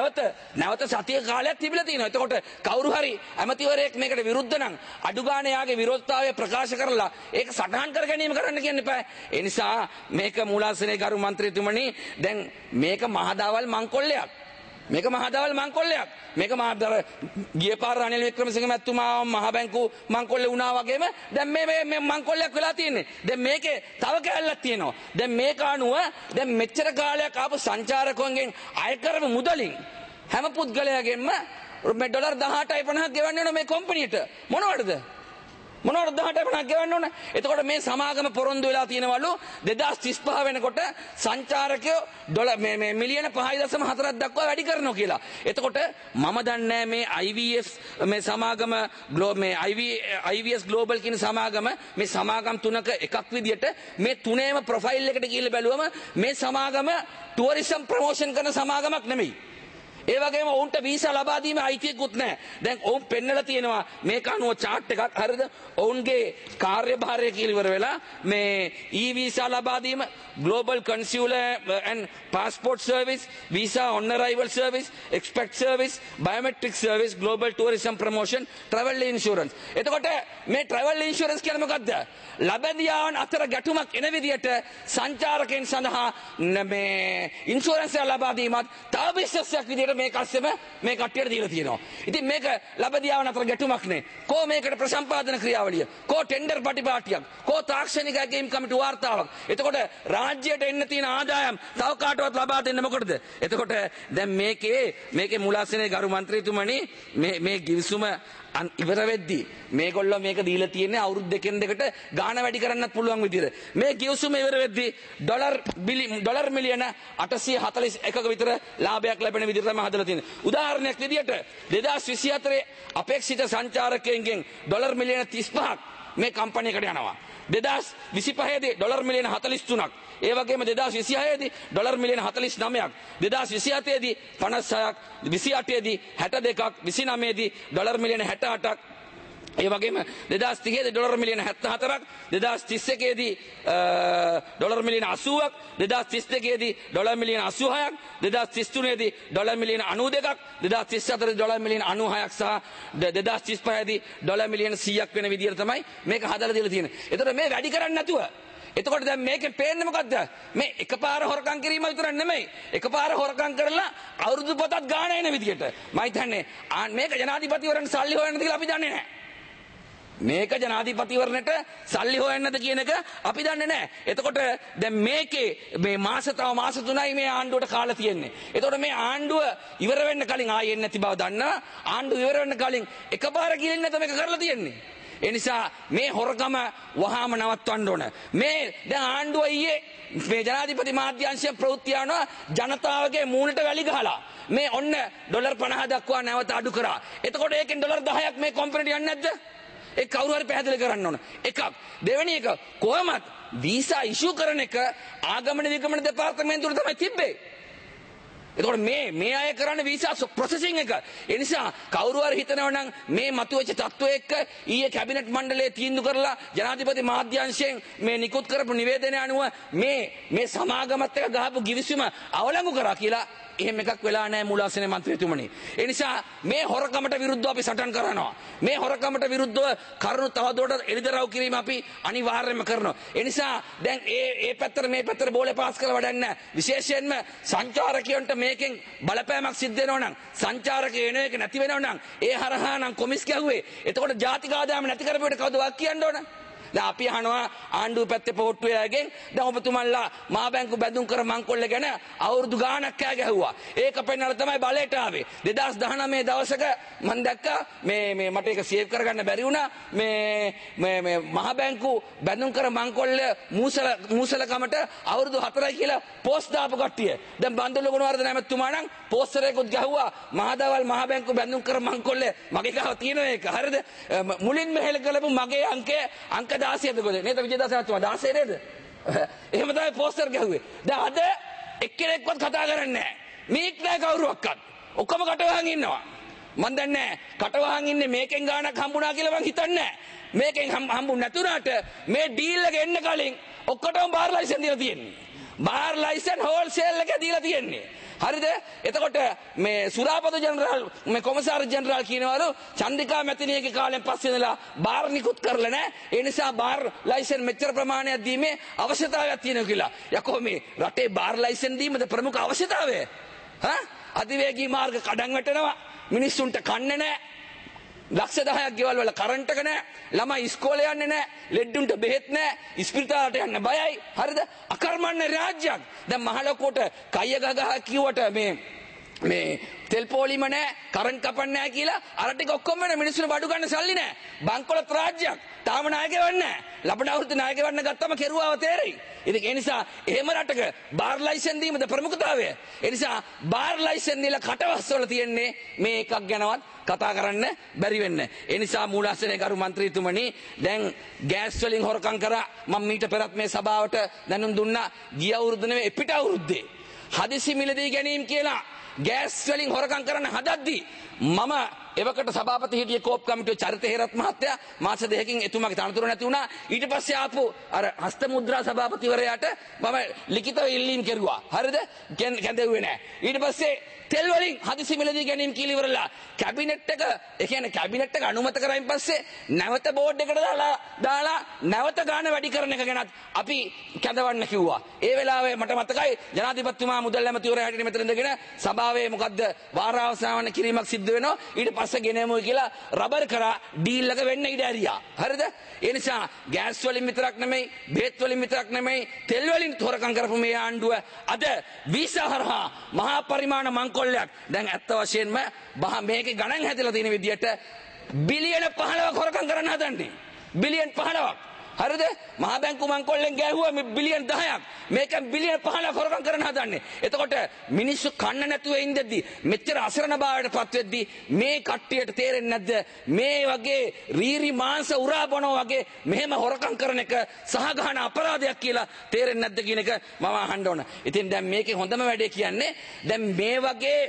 Speaker 8: නැවත සතිය කාලයක් තිබිලා තියෙනවා. එතකොට කවුරු හරි ඇමතිවරයෙක් මේකට විරුද්ධ නම් අඩු ගානේ යාගේ විරෝධතාවය ප්‍රකාශ කරලා ඒක සටහන් කර ගැනීම කරන්න කියන්න එපා. ඒ නිසා මේක මූලාසනේ ගරු මන්ත්‍රීතුමනි දැන් මේක මහදවල් මංකොල්ලයක්. මේක මහදවල් මංකොල්ලයක්. මේක මහදවල් ගිය පාර රනිල් වික්‍රමසිංහ මැතිතුමා මහ බැංකු මංකොල්ලේ වුණා වගේම දැන් මේ මංකොල්ලයක් වෙලා තියෙන්නේ. දැන් මේකේ තව කැලලක් තියෙනවා. දැන් මේක අනුව දැන් මෙච්චර කාලයක් ආපු සංචාරකයන්ගෙන් අය කරපු මුදලින් හැම පුද්ගලයාගෙන්ම මේ ඩොලර් 18.50ක් ගෙවන්න ඕන මේ කම්පැනිට. මොනවටද? 18.50ක් ගෙවන්න ඕන. එතකොට මේ සමාගම පොරොන්දු වෙලා තියෙනවලු 2035 වෙනකොට සංචාරකයෝ මේ මිලියන 5.4ක් දක්වා වැඩි කරනවා කියලා. එතකොට මම දන්නේ මේ IVS මේ සමාගම මේ IVS Global කියන සමාගම මේ සමාගම් තුනක එකක් විදියට මේ තුනේම ප්‍රොෆයිල් එකට ගිහිල්ලා බැලුවම මේ සමාගම ටුවරිසම් ප්‍රොමෝෂන් කරන සමාගමක් නෙමෙයි. ඒ වගේම ඔවුන්ට වීසා ලබා දීමේ අයිතියකුත් නැහැ. දැන් ඔවුන් පෙන්නලා තියෙනවා මේක අනුව chart එකක් හරිද? ඔවුන්ගේ කාර්යභාරය කියලා ඉවර වෙලා මේ e-visa ලබා දීම, global consular and passport service, visa on arrival service, expat service, biometric service, global tourism promotion, travel insurance. එතකොට මේ travel insurance කියන්නේ මොකද්ද? ලබදියාවන් අතර ගැටුමක් එන විදියට සංචාරකයන් සඳහා මේ ඉන්ෂුරන්ස් එක ලබා දීමත් තව බිස්නස්යක් විදියට මේ කස්සෙම මේ කට්ටියට දීලා තියෙනවා. ඉතින් මේක ලබදියාවන් අතර ගැටුමක් නේ. කෝ මේකට ප්‍රසම්පාදන ක්‍රියාවලිය, කෝ ටෙන්ඩර් පටිපාටියක්, කෝ තාක්ෂණික ඇගයීම් කමිටු වාර්තාවක්. එතකොට රාජ්‍යයට එන්න තියෙන ආදායම් තව කාටවත් ලබා දෙන්න මොකටද? එතකොට දැන් මේකේ මුලාසනේ ගරු මන්ත්‍රීතුමනි මේ ගිවිසුම ඉවර වෙද්දී මේගොල්ලෝ මේක දීලා තියෙන්නේ අවුරුදු දෙකෙන් දෙකට ගාණ වැඩි කරන්නත් පුළුවන් විදිහට. මේ ගිවිසුම ඉවර වෙද්දී ඩොලර් මිලියන 841ක විතර ලාභයක් ලැබෙන විදිහට තමයි හදලා තියෙන්නේ. උදාහරණයක් විදිහට 2024 අපේක්ෂිත සංචාරකයන්ගෙන් ඩොලර් මිලියන 35ක් මේ කම්පැනි එකට යනවා. 2025 දී ඩොලර් මිලියන 43ක්. ඒ වගේම 2026 දී ඩොලර් මිලියන 49ක්. 2027 දී 56ක්. 28 දී 62ක්. 29 දී ඩොලර් මිලියන 68ක්. ඒ වගේම 2030 දී ඩොලර් මිලියන 74ක්. 2031 දී ඩොලර් මිලියන 80ක්. 2032 දී ඩොලර් මිලියන 86ක්. 2033 දී ඩොලර් මිලියන 92ක්. 2034 දී ඩොලර් මිලියන 96ක් සහ 2035 දී ඩොලර් මිලියන 100ක් වෙන විදිහට තමයි මේක හදලා දීලා තියෙන්නේ. ඒතකොට මේ වැඩි කරන්නේ නැතුව එතකොට දැන් මේකෙන් පේන්නේ මොකද්ද? මේ එකපාර හොරකම් කිරීම විතරක් නෙමෙයි. එකපාර හොරකම් කරලා අවුරුදු පොතක් ගාන එන විදිහට. මම හිතන්නේ මේක ජනාධිපතිවරයන් සල්ලි හොයන්න කියලා අපි දන්නේ නැහැ. මේක ජනාධිපතිවරණයට සල්ලි හොයන්නද කියන එක අපි දන්නේ නැහැ. එතකොට දැන් මේකේ මේ මාස 3යි මේ ආණ්ඩුවට කාලා තියෙන්නේ. එතකොට මේ ආණ්ඩුව ඉවර වෙන්න කලින් ආයෙත් නැති බව දන්නා. ආණ්ඩුව ඉවර වෙන්න කලින් එකපාර ගිලින් නැත මේක කරලා තියෙන්නේ. ඒ නිසා මේ හොරකම වහාම නවත්වන්න ඕන. මේ දැන් ආණ්ඩුව ඊයේ මේ ජනාධිපති මාධ්‍යාංශය ප්‍රවෘත්ති යනවා ජනතාවගේ මූණට වැලි ගහලා මේ ඔන්න ඩොලර් 50 දක්වා නැවත අඩු කරා. එතකොට ඒකෙන් ඩොලර් 10ක් මේ කම්පැනිට යන්නේ නැද්ද? ඒ කවුරු හරි පැහැදිලි කරන්න ඕන. එකක්. දෙවෙනි එක කොහොමත් වීසා ඉෂු කරන එක ආගමන විගමන දෙපාර්තමේන්තුවට තමයි තිබ්බේ. එතකොට මේ අය කරන්න වීසා ප්‍රොසෙසිං එක. ඒ නිසා කවුරු හරි හිතනවා නම් මේ මතුවෙච්ච තත්ත්වය එක්ක ඊයේ කැබිනට් මණ්ඩලයේ තීන්දුව කරලා ජනාධිපති මාධ්‍යාංශයෙන් මේ නිකුත් කරපු නිවේදනය අනුව මේ සමාගමත් එක්ක ගහපු ගිවිසුම අවලංගු කරා කියලා එහෙම එකක් වෙලා නැහැ මුලාසනේ මන්ත්‍රීතුමනි. ඒ නිසා මේ හොරකමට විරුද්ධව අපි සටන් කරනවා. මේ හොරකමට විරුද්ධව කරුණු තවදුරටත් එළිදරව් කිරීම අපි අනිවාර්යයෙන්ම කරනවා. ඒ නිසා දැන් ඒ පැත්තට මේ පැත්තට බෝලේ පාස් කරලා වැඩක් නැහැ. විශේෂයෙන්ම සංචාරකයන්ට මේකෙන් බලපෑමක් සිද්ධ වෙනවා නම් සංචාරකයෝ එන එක නැති වෙනවා නම් ඒ හරහා නම් කොමිස් ගැහුවේ. එතකොට ජාතික ආදායම නැති කරපුවට කවුද වක් කියන්න ඕන? දැන් අපි අහනවා ආණ්ඩුව පැත්තේ පොට්ටුවයගෙන් දැන් ඔබතුමන්ලා මහා බැංකු බැඳුම් කර මංකොල්ල ගැන අවුරුදු ගාණක් කෑ ගැහුවා. ඒක පෙන්නලා තමයි බලයට ආවේ. 2019 දවසක මම දැක්කා මේ මට ඒක සේව් කරගන්න බැරි වුණා. මේ මහා බැංකු බැඳුම් කර මංකොල්ල මූසලකමට අවුරුදු 4යි කියලා පෝස්ට් දාපු කට්ටිය. දැන් බන්දුල ගුණවර්ධන ඇමතුමා නම් පෝස්ටර් එකකුත් ගැහුවා. මහදවල් මහා බැංකු බැඳුම් කර මංකොල්ල මගේ ගාව තියෙන එක. හරිද? මුලින්ම හෙළ කළපු මගේ අංක 16ද කොහෙද? නේද විජේදාස මහත්මයා 16 නේද? එහෙම තමයි පෝස්ටර් ගැහුවේ. දැන් අද එක්කෙනෙක්වත් කතා කරන්නේ නැහැ. මේක් නැහැ කවුරුවක්වත්. ඔක්කොම කටවහන් ඉන්නවා. මන් දන්නේ කටවහන් ඉන්නේ මේකෙන් ගාණක් හම්බුණා කියලා මං හිතන්නේ නැහැ. මේකෙන් හම්බුනේ නැතුණාට මේ ඩීල් එක එන්න කලින් ඔක්කොටම බාර් ලයිසන් දීලා තියෙන්නේ. බාර් ලයිසන් හෝල්සේල් එක දීලා තියෙන්නේ. හරිද? එතකොට මේ සුරාපත ජෙනරාල් මේ කොමසාර් ජෙනරාල් කියනවලු චන්දිකා මැතිණියගේ කාලෙන් පස්සේ ඉඳලා බාර් නිකුත් කරලා නැහැ. ඒ නිසා බාර් ලයිසන් මෙච්චර ප්‍රමාණයක් දීමේ අවශ්‍යතාවයක් තියෙනවා කියලා. යකෝ මේ රටේ බාර් ලයිසන් දීමද ප්‍රමුඛ අවශ්‍යතාවය? අධිවේගී මාර්ග කඩන් වැටෙනවා. මිනිස්සුන්ට කන්නේ නැහැ. ලක්ෂ 10ක් ගෙවල් වල කරන්ට් එක නැහැ. ළමයි ඉස්කෝලේ යන්නේ නැහැ. ලෙඩ්ඩුන්ට බෙහෙත් නැහැ. ඉස්පිරිතාලට යන්න බයයි. හරිද? අකර්මණ්‍ය රාජ්‍යයක්. දැන් මහලොකෝට කය ගගහ කිව්වට මේ තෙල් පොලිම නැහැ, කරන්ට් කපන්නේ නැහැ කියලා අර ටික ඔක්කොම වෙන මිනිස්සුන්ට බඩු ගන්න සල්ලි නැහැ. බංකොලොත් රාජ්‍යයක්. තාම නායකයෙවන්නේ නැහැ. ලබන අවුරුද්ද නායකයෙවන්න ගත්තම කෙරුවාව තේරෙයි. ඉතින් ඒ නිසා එහෙම රටක බාර් ලයිසන් දීමද ප්‍රමුඛතාවය. ඒ නිසා බාර් ලයිසන් දීලා කටවස්වල තියෙන්නේ මේ එකක් ගැනවත් කතා කරන්න බැරි වෙන්න. ඒ නිසා මූලාසනේ ගරු මන්ත්‍රීතුමනි දැන් ගෑස් වලින් හොරකම් කරා මම මීට පෙරත් මේ සභාවට දැනුම් දුන්නා. ගිය අවුරුද්ද නෙවෙයි පිට අවුරුද්දේ හදිසි මිලදී ගැනීම කියලා ගෑස් වලින් හොරකම් කරන්න හදද්දී මම එවකට සභාපති හිටියේ කෝප් කමිටුවේ චරිත හේරත් මහත්තයා මාස දෙකකින් එතුමාගේ තනතුර නැති වුණා. ඊට පස්සේ ආපු අර හස්ත මුද්‍රා සභාපතිවරයාට මම ලිඛිතව ඉල්ලීම් කෙරුවා. හරිද? කැඳෙව්වේ නැහැ. ඊට පස්සේ තෙල් වලින් හදිසි මිලදී ගැනීම කියලා ඉවරලා කැබිනට් එක ඒ කියන්නේ කැබිනට් එක අනුමත කරායින් පස්සේ නැවත බෝඩ් එකට දාලා නැවත ගාණ වැඩි කරන එක ගැනත් අපි කැඳවන්න කිව්වා. ඒ වෙලාවේ මට මතකයි ජනාධිපතිතුමා මුදල් ඇමතිවරයා හැටියට මෙතන ඉඳගෙන සභාවේ මොකද්ද වාරාවසාන කිරීමක් සිද්ධ වෙනවා. ඊට පස්සේ ගෙනෙමුයි කියලා රබර් කරා ඩීල් එක වෙන්න ඉඩ ඇරියා. හරිද? ඒ නිසා ගෑස් වලින් විතරක් නෙමෙයි, බෙහෙත් වලින් විතරක් නෙමෙයි, තෙල් වලින් හොරකම් කරපු මේ ආණ්ඩුව අද වීසා හරහා මහා පරිමාණ මංකොල්ලයක් දැන් ඇත්ත වශයෙන්ම මේකේ ගණන් හැදලා තියෙන විදිහට බිලියන 15ක් හොරකම් කරන්න හදන්නේ. බිලියන 15ක්. හරිද? මහා බැංකු මංකොල්ලෙන් ගෑහුවා මේ බිලියන 10ක්. මේකෙන් බිලියන 15ක් හොරකම් කරන්න හදන්නේ. එතකොට මිනිස්සු කන්න නැතුව ඉඳද්දි මෙච්චර අසරණ භාවයටපත් වෙද්දි මේ කට්ටියට තේරෙන්නේ නැද්ද මේ වගේ රීරි මාංශ උරා බොනවා වගේ මෙහෙම හොරකම් කරන එක සහගහන අපරාධයක් කියලා තේරෙන්නේ නැද්ද කියන එක මම අහන්න ඕන. ඉතින් දැන් මේකේ හොඳම වැඩේ කියන්නේ දැන් මේ වගේ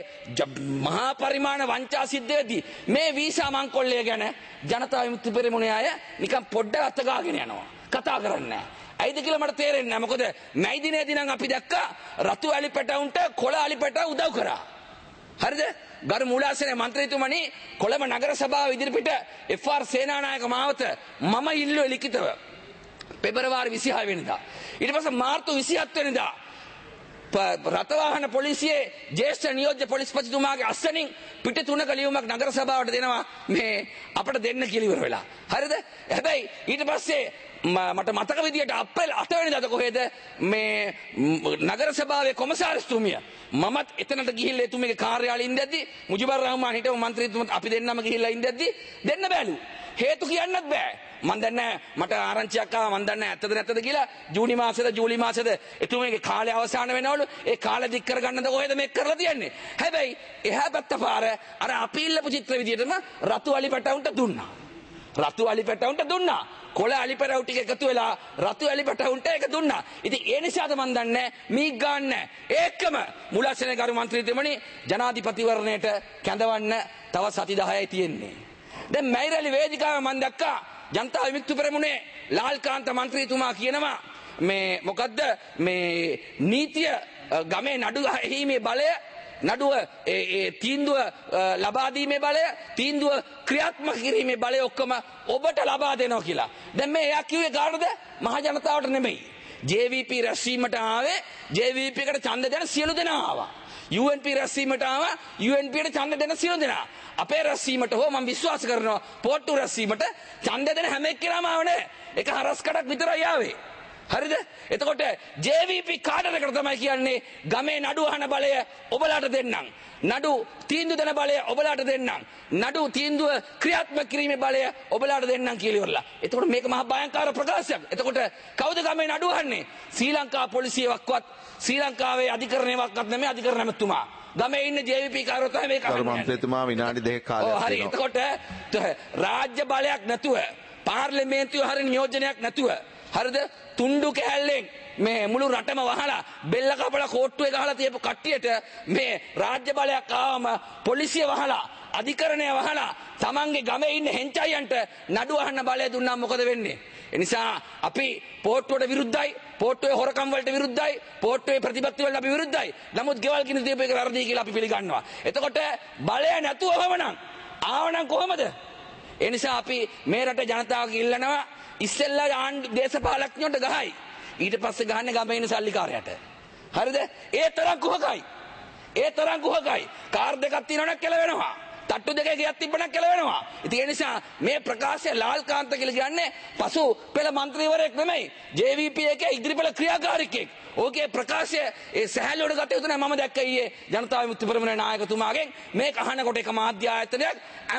Speaker 8: මහා පරිමාණ වංචා සිද්ධ වෙද්දි මේ වීසා මංකොල්ලය ගැන ජනතා විමුක්ති පෙරමුණේ අය නිකන් පොඩ්ඩක් අත ගාගෙන යනවා. කතා කරන්නේ නැහැ. ඇයිද කියලා මට තේරෙන්නේ නැහැ. මොකද මැයි දිනේදී නම් අපි දැක්කා රතු ඇලි පැටවුන්ට කොළ ඇලි පැටව උදව් කරා. හරිද? ගරු මූලාසනේ මන්ත්‍රීතුමනි කොළඹ නගර සභාව ඉදිරිපිට FR සේනානායක මාවත මම ඉල්ලුවේ ලිඛිතව පෙබරවාරි 26 වෙනිදා. ඊට පස්සේ මාර්තු 27 වෙනිදා රථවාහන පොලිසියේ ජ්‍යෙෂ්ඨ නියෝජ්‍ය පොලිස්පතිතුමාගේ අස්සනින් පිට 3ක ලියුමක් නගර සභාවට දෙනවා මේ අපිට දෙන්න කියලා ඉවර වෙලා. හරිද? හැබැයි ඊට පස්සේ මට මතක විදියට අප්‍රේල් 8 වෙනිදාද කොහෙද මේ නගර සභාවේ කොමසාරිස්තුමිය මමත් එතනට ගිහිල්ලා එතුමියගේ කාර්යාලේ ඉඳද්දි මුජිබර් රහමාන් හිටපු මන්ත්‍රීතුමත් අපි දෙන්නම ගිහිල්ලා ඉඳද්දි දෙන්න බැලු. හේතු කියන්නත් බෑ. මන් දන්නේ මට ආරංචියක් ආවා මන් දන්නේ ඇත්තද නැත්තද කියලා ජූනි මාසෙද එතුමියගේ කාලය අවසන් වෙනවලු. ඒ කාලෙ දික් කරගන්නද කොහෙද මේක කරලා තියන්නේ. හැබැයි එහා පැත්ත පාර අර අපි ඉල්ලපු චිත්‍ර විදියටම රතු අලි පැටවුන්ට දුන්නා. රතු අලි පැටවුන්ට දුන්නා. කොළ අලි පැටවු ටික එකතු වෙලා රතු අලි පැටවුන්ට ඒක දුන්නා. ඉතින් ඒ නිසාද මන් දන්නේ මීක් ගන්න. ඒකම මුලසෙන ගරු මන්ත්‍රීතුමනි ජනාධිපතිවරණයට කැඳවන්න තව සති 10යි තියෙන්නේ. දැන් මෛරලි වේදිකාවේ මන් දැක්කා ජනතා විමුක්ති පෙරමුණේ ලාල්කාන්ත මන්ත්‍රීතුමා කියනවා මේ මොකද්ද මේ නීතිය ගමේ නඩු ඇහිීමේ බලය නඩුව තීන්දුව ලබා දීමේ බලය තීන්දුව ක්‍රියාත්මක කිරීමේ බලය ඔක්කොම ඔබට ලබා දෙනවා කියලා. දැන් මේ එයා කිව්වේ කාටද? මහ ජනතාවට නෙමෙයි. JVP රැස්වීමට ආවේ JVP එකට ඡන්ද දෙන සියලු දෙනා ආවා. UNP රැස්වීමට ආවා UNP ට ඡන්ද දෙන සියලු දෙනා. අපේ රැස්වීමට හෝ මම විශ්වාස කරනවා පොට්ටු රැස්වීමට ඡන්ද දෙන හැම එක්කෙනාම ආව නෑ. ඒක හරස් කඩක් විතරයි ආවේ. හරිද? එතකොට JVP කාඩරකට තමයි කියන්නේ ගමේ නඩු අහන බලය ඔබලාට දෙන්නම්. නඩු තීන්දුව දෙන බලය ඔබලාට දෙන්නම්. නඩු තීන්දුව ක්‍රියාත්මක කිරීමේ බලය ඔබලාට දෙන්නම් කියලා ඉවරලා. එතකොට මේක මහා භයංකාර ප්‍රකාශයක්. එතකොට කවුද ගමේ නඩු අහන්නේ? ශ්‍රී ලංකා පොලිසියවක්වත් ශ්‍රී ලංකාවේ අධිකරණයක්වත් නෙමෙයි අධිකරණ ඇමතුමා. ගමේ ඉන්න JVP කාරෝ තමයි මේක අහන්නේ.
Speaker 4: මන්ත්‍රීතුමා විනාඩි 2ක කාලයක් දෙනවා.
Speaker 8: හරි. එතකොට රාජ්‍ය බලයක් නැතුව පාර්ලිමේන්තුවේ හරිය නියෝජනයක් නැතුව හරිද තුන්ඩු කෑල්ලෙන් මේ මුළු රටම වහලා බෙල්ල කපලා කෝට්ටුවේ ගහලා තියපු කට්ටියට මේ රාජ්‍ය බලයක් ආවම පොලිසිය වහලා අධිකරණය වහලා තමන්ගේ ගමේ ඉන්න හෙන්චයියන්ට නඩු අහන්න බලය දුන්නා මොකද වෙන්නේ? ඒ නිසා අපි පොට්ටුවට විරුද්ධයි, පොට්ටුවේ හොරකම් වලට විරුද්ධයි, පොට්ටුවේ ප්‍රතිපත්ති වලට අපි විරුද්ධයි. නමුත් ගෙවල් කිනු දීපු එක වැරදි කියලා අපි පිළිගන්නවා. එතකොට බලය නැතුවමනම් ආවනම් කොහමද? ඒ නිසා අපි මේ රට ජනතාවගේ ඉල්ලනවා ඉස්සෙල්ලා ආණ්ඩු දේශපාලඥයන්ට ගහයි. ඊට පස්සේ ගහන්නේ ගමේ ඉන්න සල්ලිකාරයට. හරිද? ඒ තරම් කුහකයි. කාර් දෙකක් තියෙනවනම් කෙලවෙනවා. තට්ටු දෙකේ ගියක් තිබ්බනම් කෙලවෙනවා. ඉතින් ඒ නිසා මේ ප්‍රකාශය ලාල්කාන්ත කියලා කියන්නේ පසු පෙළ മന്ത്രിවරයෙක් නෙමෙයි. JVP එකේ ඉදිරිපෙළ ක්‍රියාකාරිකයෙක්. ඕකේ ප්‍රකාශය ඒ සහැල්ලුවට ගත යුතු නැහැ. මම දැක්ක ඊයේ ජනතා විමුක්ති පෙරමුණේ නායකතුමාගෙන් මේක අහනකොට එක මාධ්‍ය ආයතනයක්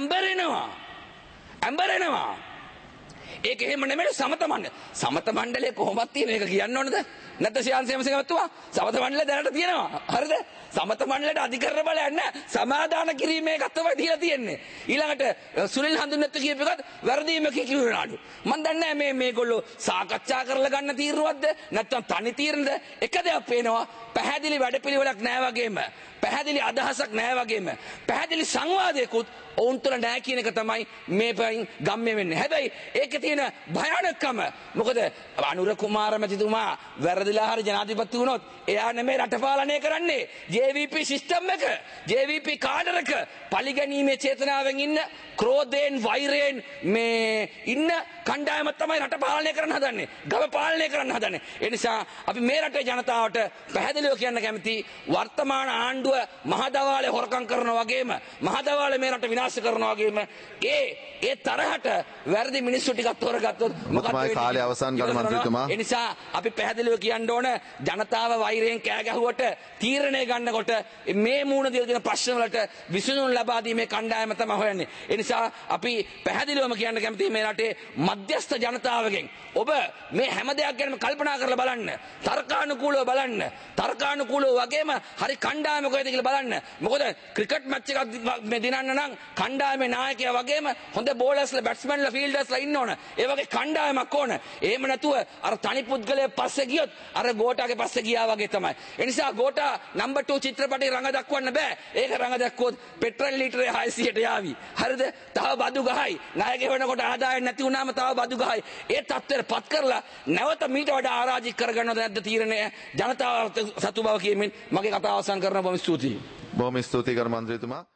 Speaker 8: ඇම්බරෙනවා. ඒක එහෙම නෙමෙයි සමත මණ්ඩලය කොහොමද තියෙන එක කියන්න ඕනද? නැත්නම් ශාන්සේමසිංහ මහත්මයා සමත මණ්ඩලය දැනට තියෙනවා. හරිද? සමත මණ්ඩලයට අධිකරණ බලයක් නැහැ. සමාදාන කිරීමේ එකක් තමයි දීලා තියෙන්නේ. ඊළඟට සුනිල් හඳුන්නත් කියපු එකත් වැරදීමක කිව්වනාඩු. මම දන්නේ නැහැ මේගොල්ලෝ සාකච්ඡා කරලා ගන්න තීරණයක්ද නැත්නම් තනි තීරණද? එක දෙයක් පේනවා පැහැදිලි වැඩපිළිවෙලක් නැහැ වගේම පැහැදිලි අදහසක් නැහැ වගේම පැහැදිලි සංවාදයකුත් ඔවුන් තුළ නැහැ කියන එක තමයි මේ පයින් ගම්ම්‍ය වෙන්නේ. හැබැයි ඒකේ තියෙන භයානකම මොකද අනුර කුමාර මැතිතුමා වැරදිලා හරි ජනාධිපති වුණොත් එයා නෙමෙයි රට පාලනය කරන්නේ. JVP සිස්ටම් එක JVP කාඩරක පරිගැනීමේ චේතනාවෙන් ඉන්න ක්‍රෝධයෙන් වෛරයෙන් මේ ඉන්න කණ්ඩායම තමයි රට පාලනය කරන්න හදන්නේ. ගම පාලනය කරන්න හදන්නේ. ඒ නිසා අපි මේ රටේ ජනතාවට පැහැදිලිව කියන්න කැමති වර්තමාන ආණ්ඩුව මහදවාලේ හොරකම් කරනවා වගේම මහදවාලේ මේ රට විනාශ කරනවා වගේම ඒ තරහට වැරදි මිනිස්සු ටිකක් තෝරගත්තොත් මොකක්ද වෙන්නේ?
Speaker 4: කාලය අවසන් ගරු මන්ත්‍රීතුමා.
Speaker 8: ඒ නිසා අපි පැහැදිලිව කියන්න ඕන ජනතාව වෛරයෙන් කෑ ගැහුවට තීරණය ගන්නකොට මේ මූණ දෙල දෙන ප්‍රශ්න වලට විසඳුම් ලබා දීමේ කණ්ඩායම තමයි හොයන්නේ. ඒ නිසා අපි පැහැදිලිවම කියන්න කැමතියි මේ රටේ මධ්‍යස්ථ ජනතාවගෙන් ඔබ මේ හැම දෙයක් ගැනම කල්පනා කරලා බලන්න. තර්කානුකූලව බලන්න. තර්කානුකූලව වගේම හරි කණ්ඩායම කොහෙද කියලා බලන්න. මොකද ක්‍රිකට් මැච් එකක් මේ දිනන්න නම් කණ්ඩායමේ නායකයා වගේම හොඳ බෝලර්ස්ලා බැට්ස්මන්ලා ෆීල්ඩර්ස්ලා ඉන්න ඕන. ඒ වගේ කණ්ඩායමක් ඕන. එහෙම නැතුව අර තනි පුද්ගලයා පස්සේ ගියොත් අර ගෝඨාගේ පස්සේ ගියා වගේ තමයි. ඒ නිසා ගෝඨා නම්බර් 2 චිත්‍රපටේ රඟ දක්වන්න බෑ. ඒක රඟ දැක්කොත් පෙට්‍රල් ලීටරේ 600ට යාවි. හරිද? තව බදු ගහයි. ණය ගෙවනකොට ආදායම් නැති වුණාම තව බදු ගහයි. ඒ තත්ත්වයට පත් කරලා නැවත මීට වඩා ආරාජික කරගන්නවද නැද්ද තීරණය ජනතාව සතු බව කියමින් මගේ කතාව අවසන් කරනවා. බොහොම ස්තුතියි.
Speaker 4: බොහොම ස්තුතියි ගරු මන්ත්‍රීතුමා.